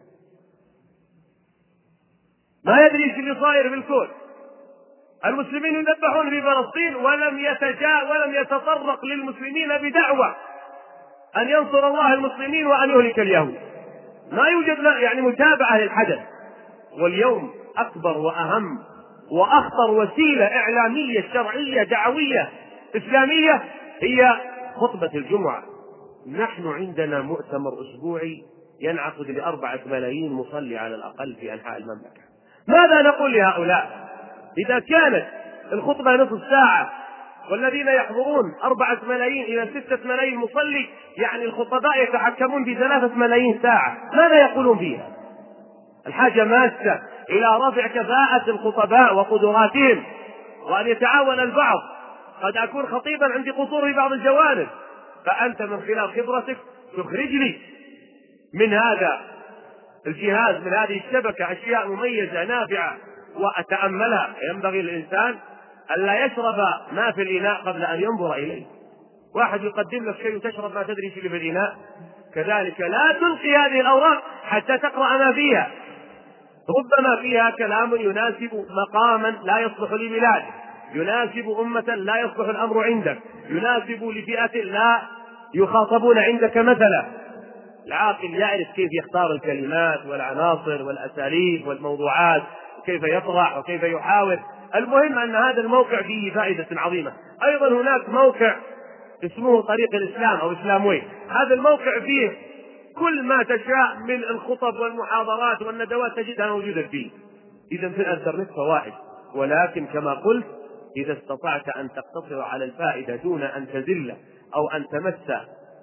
ما يدري ايش اللي صاير في الكون. المسلمين يذبحون في فلسطين ولم يتطرق للمسلمين بدعوة أن ينصر الله المسلمين وأن يهلك اليهود. ما يوجد يعني متابعة للحدث. واليوم أكبر وأهم وأخطر وسيلة إعلامية شرعية دعوية إسلامية هي خطبة الجمعة. نحن عندنا مؤتمر أسبوعي ينعقد ل4 ملايين مصلي على الأقل في أنحاء المملكة. ماذا نقول لهؤلاء إذا كانت الخطبة نصف ساعة والذين يحضرون 4 ملايين إلى 6 ملايين مصلي؟ يعني الخطباء يتحكمون ب3 ملايين ساعة. ماذا يقولون فيها؟ الحاجة ماسة إلى رفع كفاءة الخطباء وقدراتهم، وأن يتعاون البعض. قد أكون خطيبا عندي قصور في بعض الجوانب، فأنت من خلال خبرتك تخرج لي من هذا الجهاز، من هذه الشبكة، أشياء مميزة نافعة وأتأملها. ينبغي للإنسان ألا يشرب ما في الإناء قبل أن ينظر إليه. واحد يقدم لك شيء وتشرب ما تدري شيء في الإناء، كذلك لا تلقي هذه الأوراق حتى تقرأ ما فيها. ربما فيها كلام يناسب مقاما لا يصلح لبلادك، يناسب أمة لا يصلح الأمر عندك، يناسب لفئة لا يخاطبون عندك مثلا. العاقل يعرف كيف يختار الكلمات والعناصر والأساليب والموضوعات، وكيف يطرح وكيف يحاول. المهم أن هذا الموقع فيه فائدة عظيمة. أيضا هناك موقع اسمه طريق الإسلام أو إسلاموي. هذا الموقع فيه كل ما تشاء من الخطب والمحاضرات والندوات تجدها موجودة فيه. إذا في الإنترنت فوائد، ولكن كما قلت إذا استطعت أن تقتصر على الفائدة دون أن تزل أو أن تمس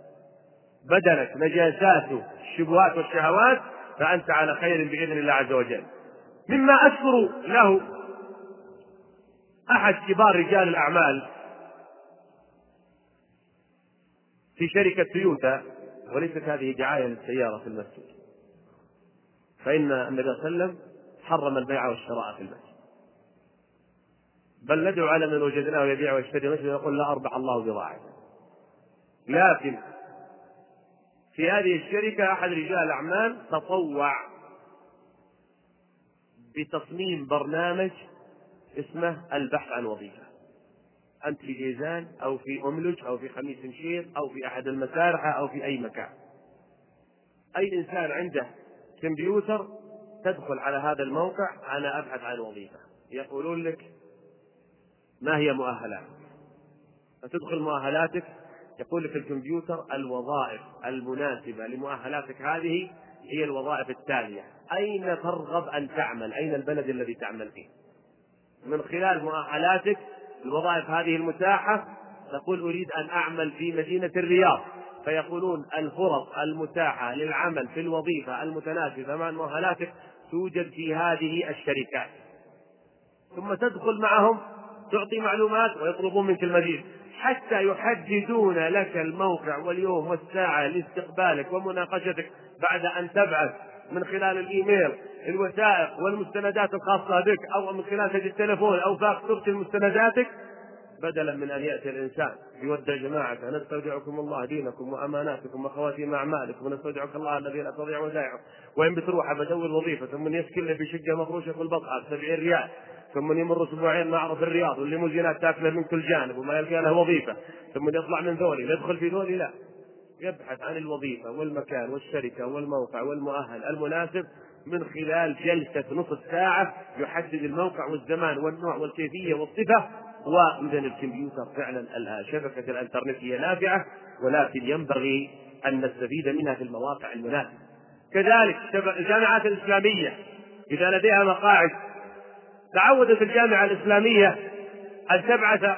بدنك نجاسات الشبهات والشهوات فأنت على خير بإذن الله عز وجل. مما أشكر له أحد كبار رجال الأعمال في شركة تويوتا، وليست هذه دعاية للسيارة في المسجد، فإن النبي صلى الله عليه وسلم حرم البيع والشراء في المسجد، بل ندعو على من وجدناه يبيع ويشتري مسجد ونقول لا أربح الله بضاعته. لكن في هذه الشركة أحد رجال الأعمال تطوع بتصميم برنامج اسمه البحث عن وظيفة. أنت في جيزان أو في أملج أو في خميس مشيط أو في أحد المسارحة أو في أي مكان، أي إنسان عنده كمبيوتر تدخل على هذا الموقع أنا أبحث عن وظيفة، يقولون لك ما هي مؤهلاتك، فتدخل مؤهلاتك، يقول لك الكمبيوتر الوظائف المناسبة لمؤهلاتك هذه هي الوظائف التالية، أين ترغب أن تعمل، أين البلد الذي تعمل فيه. من خلال مؤهلاتك الوظائف هذه المتاحة تقول أريد أن أعمل في مدينة الرياض، فيقولون الفرص المتاحة للعمل في الوظيفة المتناسبة مع مؤهلاتك توجد في هذه الشركات، ثم تدخل معهم تعطي معلومات ويطلبون منك المزيد حتى يحددون لك الموقع واليوم والساعة لاستقبالك ومناقشتك، بعد أن تبعث من خلال الإيميل الوثائق والمستندات الخاصة بك، أو من خلال التليفون أو فاكس ترسل مستنداتك، بدلا من أن يأتي الإنسان يودع جماعة نستودعكم الله دينكم وأماناتكم وخواتيم أعمالكم ونستودعك الله الذي لا تضيع ودائعه، وإن بتروح بدور وظيفة ثم يسكن في شقة مفروشة في البقعة ب70 ريال، ثم يمر أسبوعين معرض الرياض والليموزينات تاكله من كل جانب وما يلقى له وظيفة، ثم يطلع من ذولي يدخل في ذولي، لا، يبحث عن الوظيفة والمكان والشركة والموقع والمؤهل المناسب من خلال جلسة نصف ساعة يحدد الموقع والزمان والنوع والكيفية والصفة. وإذا الكمبيوتر فعلا شبكة الإنترنت هي نافعة، ولكن ينبغي أن نستفيد منها في المواقع المناسبة. كذلك الجامعات الإسلامية إذا لديها مقاعد، تعودت الجامعة الإسلامية أن تبعث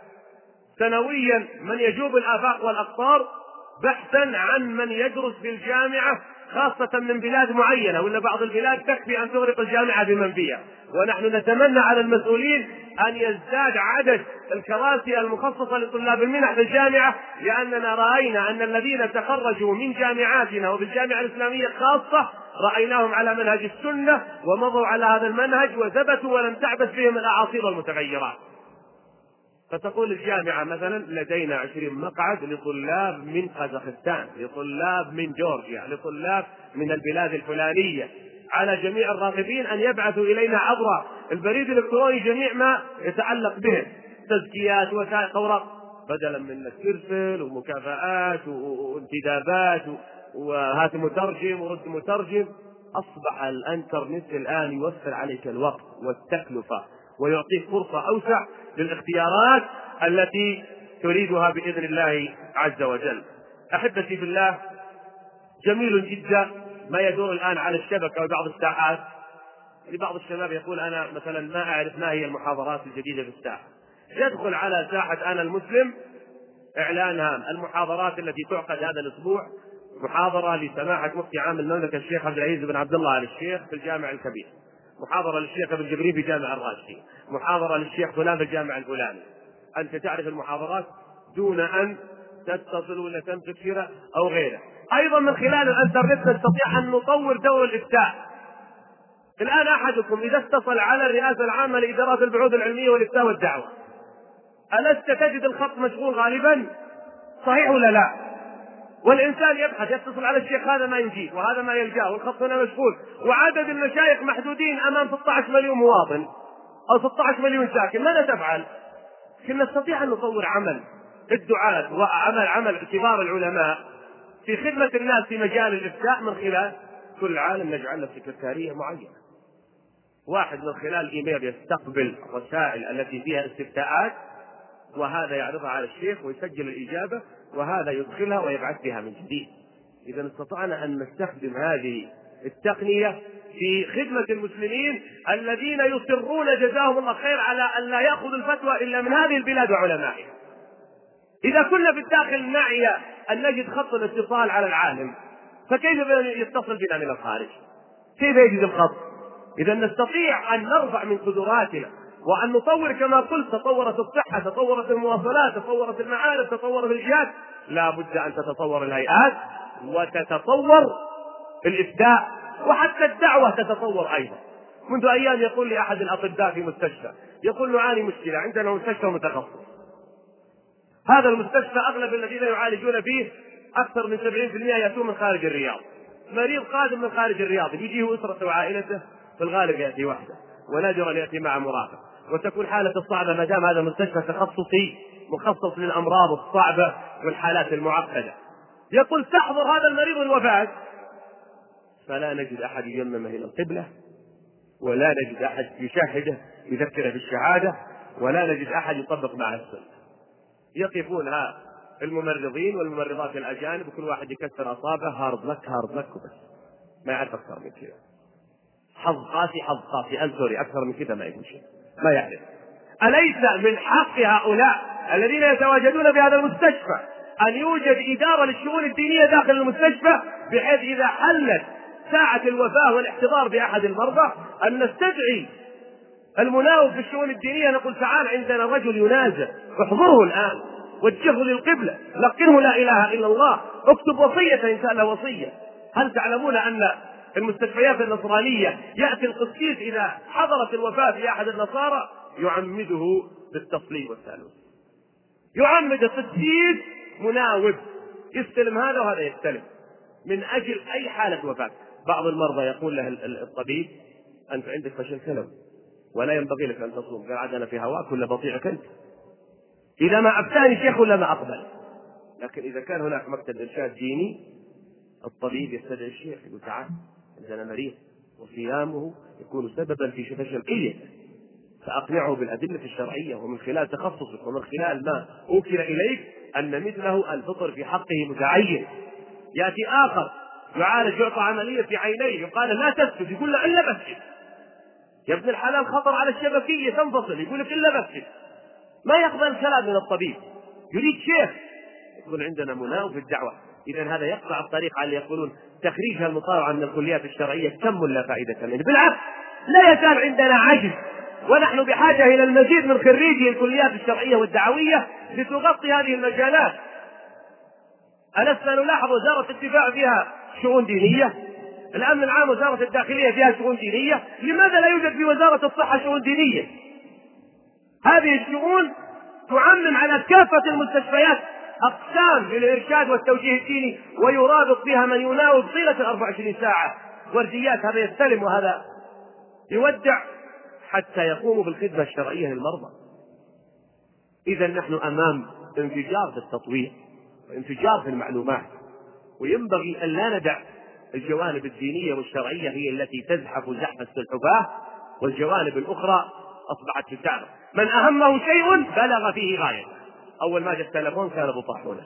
سنويا من يجوب الآفاق والأقطار بحثا عن من يدرس في الجامعة، خاصة من بلاد معينة، ولا بعض البلاد تكفي أن تغرق الجامعة بمن فيها. ونحن نتمنى على المسؤولين أن يزداد عدد الكراسي المخصصة لطلاب المنح في الجامعة، لأننا رأينا أن الذين تخرجوا من جامعاتنا وبالجامعة الإسلامية خاصة رأيناهم على منهج السنة ومضوا على هذا المنهج وثبتوا ولم تعبث بهم الأعاصير والمتغيرات. فتقول الجامعة مثلا لدينا 20 مقعد لطلاب من قزاخستان، لطلاب من جورجيا، لطلاب من البلاد الفلانية، على جميع الراغبين أن يبعثوا إلينا عبر البريد الإلكتروني جميع ما يتعلق بهم، تزكيات وثائق أوراق، بدلا من أنك ترسل ومكافآت وانتدابات وهات مترجم ورد مترجم. أصبح الإنترنت الآن يوفر عليك الوقت والتكلفة ويعطيك فرصة أوسع للاختيارات التي تريدها بإذن الله عز وجل. أحبتي في الله، جميل جدا ما يدور الآن على الشبكة وبعض الساعات. لبعض الشباب يقول أنا مثلا ما أعرف ما هي المحاضرات الجديدة في الساحة، يدخل على ساحة أنا المسلم إعلانها المحاضرات التي تعقد هذا الأسبوع: محاضرة لسماحة مفتي عام المملكة الشيخ عبد العزيز بن عبد الله آل الشيخ في الجامع الكبير، محاضرة للشيخ ابن جبريل في جامع الراشدي، محاضرة للشيخ فلان في الجامع الفلاني. أنت تعرف المحاضرات دون أن تتصل ولا تمسك شراء أو غيره. أيضا من خلال الإنترنت نستطيع أن نطور دور الإفتاء. الآن أحدكم إذا اتصل على الرئاسة العامة لإدارات البحوث العلمية والإفتاء والدعوة، ألست تجد الخط مشغول غالبا؟ صحيح ولا لا؟ والإنسان يبحث يتصل على الشيخ هذا ما يجيب وهذا ما يلقاه والخط هنا مشغول، وعدد المشايخ محدودين أمام 16 مليون مواطن أو 16 مليون ساكن. ماذا تفعل؟ لكن نستطيع أن نطور عمل الدعاة وعمل كبار العلماء في خدمة الناس في مجال الإفتاء من خلال كل عالم نجعل له سكرتارية معينة، واحد من خلال إيميل يستقبل الرسائل التي فيها استفتاءات، وهذا يعرضها على الشيخ ويسجل الإجابة، وهذا يدخلها ويبعث بها من جديد. إذا استطعنا أن نستخدم هذه التقنية في خدمة المسلمين الذين يصرون جزاهم الله خير على أن لا يأخذوا الفتوى إلا من هذه البلاد وعلمائها. إذا كنا في الداخل نعي أن نجد خط الاتصال على العالم، فكيف يتصل بنا من الخارج؟ كيف يجد الخط؟ إذا نستطيع أن نرفع من قدراتنا وأن نطور كما قلت. تطورت الصحة، تطورت المواصلات، تطورت المعارف، تطورت الجهات، لا بد أن تتطور الهيئات وتتطور الإفتاء، وحتى الدعوة تتطور أيضا. منذ أيام يقول لي أحد الأطباء في مستشفى، يقول نعاني مشكلة، عندنا مستشفى متخصص، هذا المستشفى أغلب الذين يعالجون فيه أكثر من 70% يأتون من خارج الرياض. مريض قادم من خارج الرياض يجيه أسرته وعائلته، في الغالب يأتي وحده، ونادرا يأتي مع مرافق، وتكون حالة صعبة ما دام هذا المستشفى تخصصي مخصص للأمراض الصعبة والحالات المعقدة. يقول تحضر هذا المريض الوفاة فلا نجد أحد يجممه إلى القبلة، ولا نجد أحد يشاهده يذكره بالشهادة، ولا نجد أحد يطبق معه السنة. يقفون الممرضين والممرضات الأجانب وكل واحد يكسر أصابعه هارد لك هارد لك وبس، ما يعرف أكثر من كذا. حظ قاسي حظ قاسي أنسوري، أكثر من كذا ما يقول شيء، ما يعرف. أليس من حق هؤلاء الذين يتواجدون بهذا المستشفى أن يوجد إدارة للشؤون الدينية داخل المستشفى، بحيث إذا حلت ساعة الوفاة والاحتضار بأحد المرضى أن نستدعي المناوب في الشؤون الدينية، نقول تعال عندنا رجل ينازع، احضره الآن، وجهه للقبلة، لقنه لا إله إلا الله، اكتب وصية إن كان له وصية. هل تعلمون أن المستشفيات النصرانية يأتي القسيس إذا حضرت الوفاة في أحد النصارى يعمده بالتصليب والثالوث، يعمد القسيس مناوب، يستلم هذا وهذا يستلم من أجل أي حالة وفاة. بعض المرضى يقول له الطبيب أنت عندك فشل كلوي ولا ينبغي لك أن تصوم، قال عاد أنا في هواك ولا بطيعك أنت، إذا ما أفتاني شيخ ولا ما أقبل. لكن إذا كان هناك مكتب إرشاد ديني الطبيب يستدعي الشيخ يقول تعال عندنا مريض وصيامه يكون سببا في شفشلقيته، فأقنعه بالأدلة الشرعية ومن خلال تخصصك ومن خلال ما أوكل إليك أن مثله الفطر في حقه متعين. يأتي آخر يعالج يعطى عملية في عينيه يقال لا تسجد، يقول له إلا بسجد، يا ابن الحلال خطر على الشبكية تنفصل، يقول لك إلا بسجد، ما يقبل الكلام من الطبيب، يريد شيخ. يكون عندنا مناوب في الدعوة. إذن هذا يقطع الطريق على اللي يقولون تخريجها المطاوعة من الكليات الشرعية كم لا فائدة منه، بالعكس لا يزال عندنا عجز، ونحن بحاجة إلى المزيد من خريجي الكليات الشرعية والدعوية لتغطي هذه المجالات. ألسنا نلاحظ وزارة الدفاع فيها شؤون دينية، الأمن العام وزارة الداخلية فيها شؤون دينية، لماذا لا يوجد في وزارة الصحة شؤون دينية؟ هذه الشؤون تعمم على كافة المستشفيات أقسام للإرشاد والتوجيه الديني، ويرابط بها من يناوب طيلة 24 ساعة ورديات، هذا يستلم وهذا يودع حتى يقوموا بالخدمة الشرعية للمرضى. إذا نحن أمام انفجار في التطوير وانفجار في المعلومات، وينبغي أن لا ندع الجوانب الدينية والشرعية هي التي تزحف زحف السلحفاة، والجوانب الأخرى أصبحت تتابع. من أهمه شيء بلغ فيه غاية. أول ما جاء التلفون كان أبو طاحونة،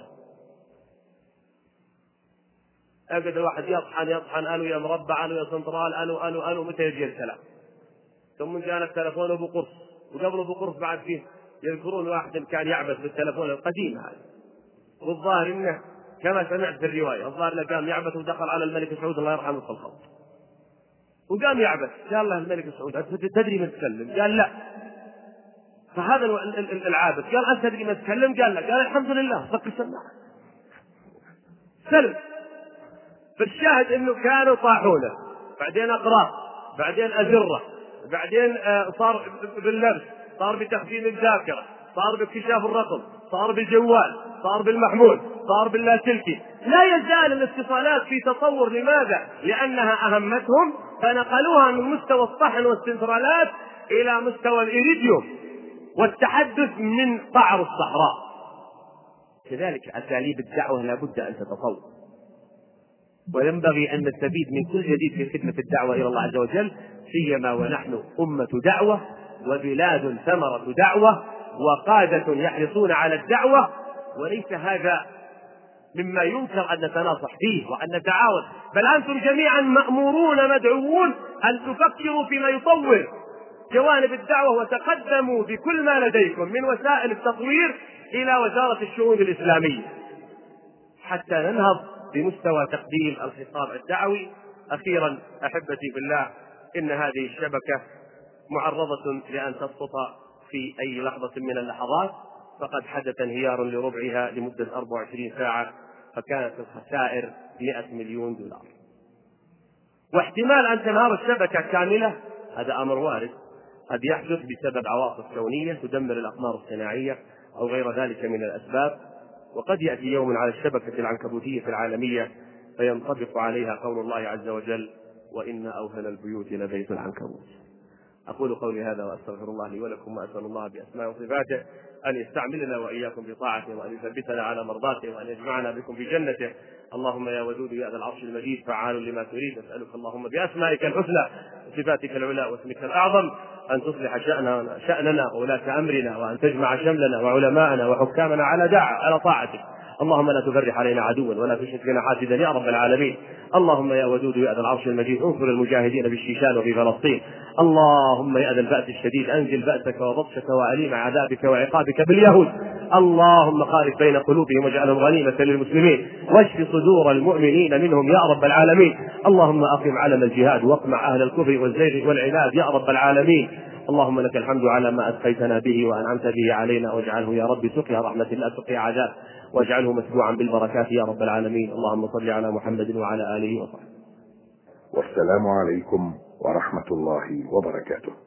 أبدا واحد يطحن أنو يا مربع أنو يا سنترال أنو متى يجي الكلام. ثم جاءنا التلفون أبو قرص، وقبل أبو قرص بعد فيه يذكرون واحد كان يعبث بالتلفون القديم هذا، والظاهر إنه كما سمعت في الرواية الظاهر له قام يعبث ودخل على الملك سعود الله يرحمه في الخط، وقام يعبث، قال له الملك سعود تدري من تكلم؟ قال لا. فهذا العابث قال أنت تدري من تكلم؟ قال لا. قال الحمد لله فك السماعة سلم. فالشاهد انه كانوا طاحونه، بعدين اقراص، بعدين ازره، بعدين صار باللمس، صار بتخزين الذاكره، صار باكتشاف الرقم، صار بالجوال، صار بالمحمول، صار باللاسلكي. لا يزال الاتصالات في تطور. لماذا؟ لانها اهمتهم فنقلوها من مستوى الصحن والسنترالات الى مستوى الايريديوم والتحدث من قعر الصحراء. كذلك اساليب الدعوه لا بد ان تتطور، وينبغي أن نستفيد من كل جديد في خدمة الدعوة إلى الله عز وجل، سيما ونحن أمة دعوة وبلاد ثمرة دعوة وقادة يحرصون على الدعوة. وليس هذا مما ينكر أن نتناصح فيه وأن نتعاون، بل أنتم جميعا مأمورون مدعوون أن تفكروا فيما يطور جوانب الدعوة، وتقدموا بكل ما لديكم من وسائل التطوير إلى وزارة الشؤون الإسلامية حتى ننهض بمستوى تقديم الخطاب الدعوي. أخيرا أحبتي بالله، إن هذه الشبكة معرضة لأن تسقط في أي لحظة من اللحظات، فقد حدث انهيار لربعها لمدة 24 ساعة، فكانت الخسائر 100 مليون دولار. واحتمال أن تنهار الشبكة كاملة هذا أمر وارد، قد يحدث بسبب عواصف كونية تدمر الأقمار الصناعية أو غير ذلك من الأسباب. وقد يأتي يوم على الشبكة العنكبوتية العالمية فينطبق عليها قول الله عز وجل: وإن أوهن البيوت لبيت العنكبوت. أقول قولي هذا وأستغفر الله لي ولكم، وأسأل الله بأسماء وصفاته أن يستعملنا وإياكم بطاعته، وأن يثبتنا على مرضاته، وأن يجمعنا بكم في جنته. اللهم يا ودود يا ذا العرش المجيد فعال لما تريد، أسألك اللهم بأسمائك الحسنى وصفاتك العلى واسمك الأعظم أن تصلح شأننا وولاة أمرنا، وأن تجمع شملنا وعلماءنا وحكامنا على طاعتك. اللهم لا تفرح علينا عدوا ولا تشرك بنا حاسدا يا رب العالمين. اللهم يا ودود يا ذا العرش المجيد انصر المجاهدين بالشيشان وفي فلسطين. اللهم يا ذا البأس الشديد انزل بأسك وبطشك وأليم عذابك وعقابك باليهود. اللهم خالف بين قلوبهم واجعلهم غنيمة للمسلمين، واشف صدور المؤمنين منهم يا رب العالمين. اللهم أقم علم الجهاد واقمع أهل الكفر والزيغ والعناد يا رب العالمين. اللهم لك الحمد على ما أسقيتنا به وأنعمت به علينا، واجعله يا رب سقيا رحمة لا سقيا عذاب، واجعله مسموعا بالبركات يا رب العالمين. اللهم صل على محمد وعلى آله وصحبه. والسلام عليكم ورحمة الله وبركاته.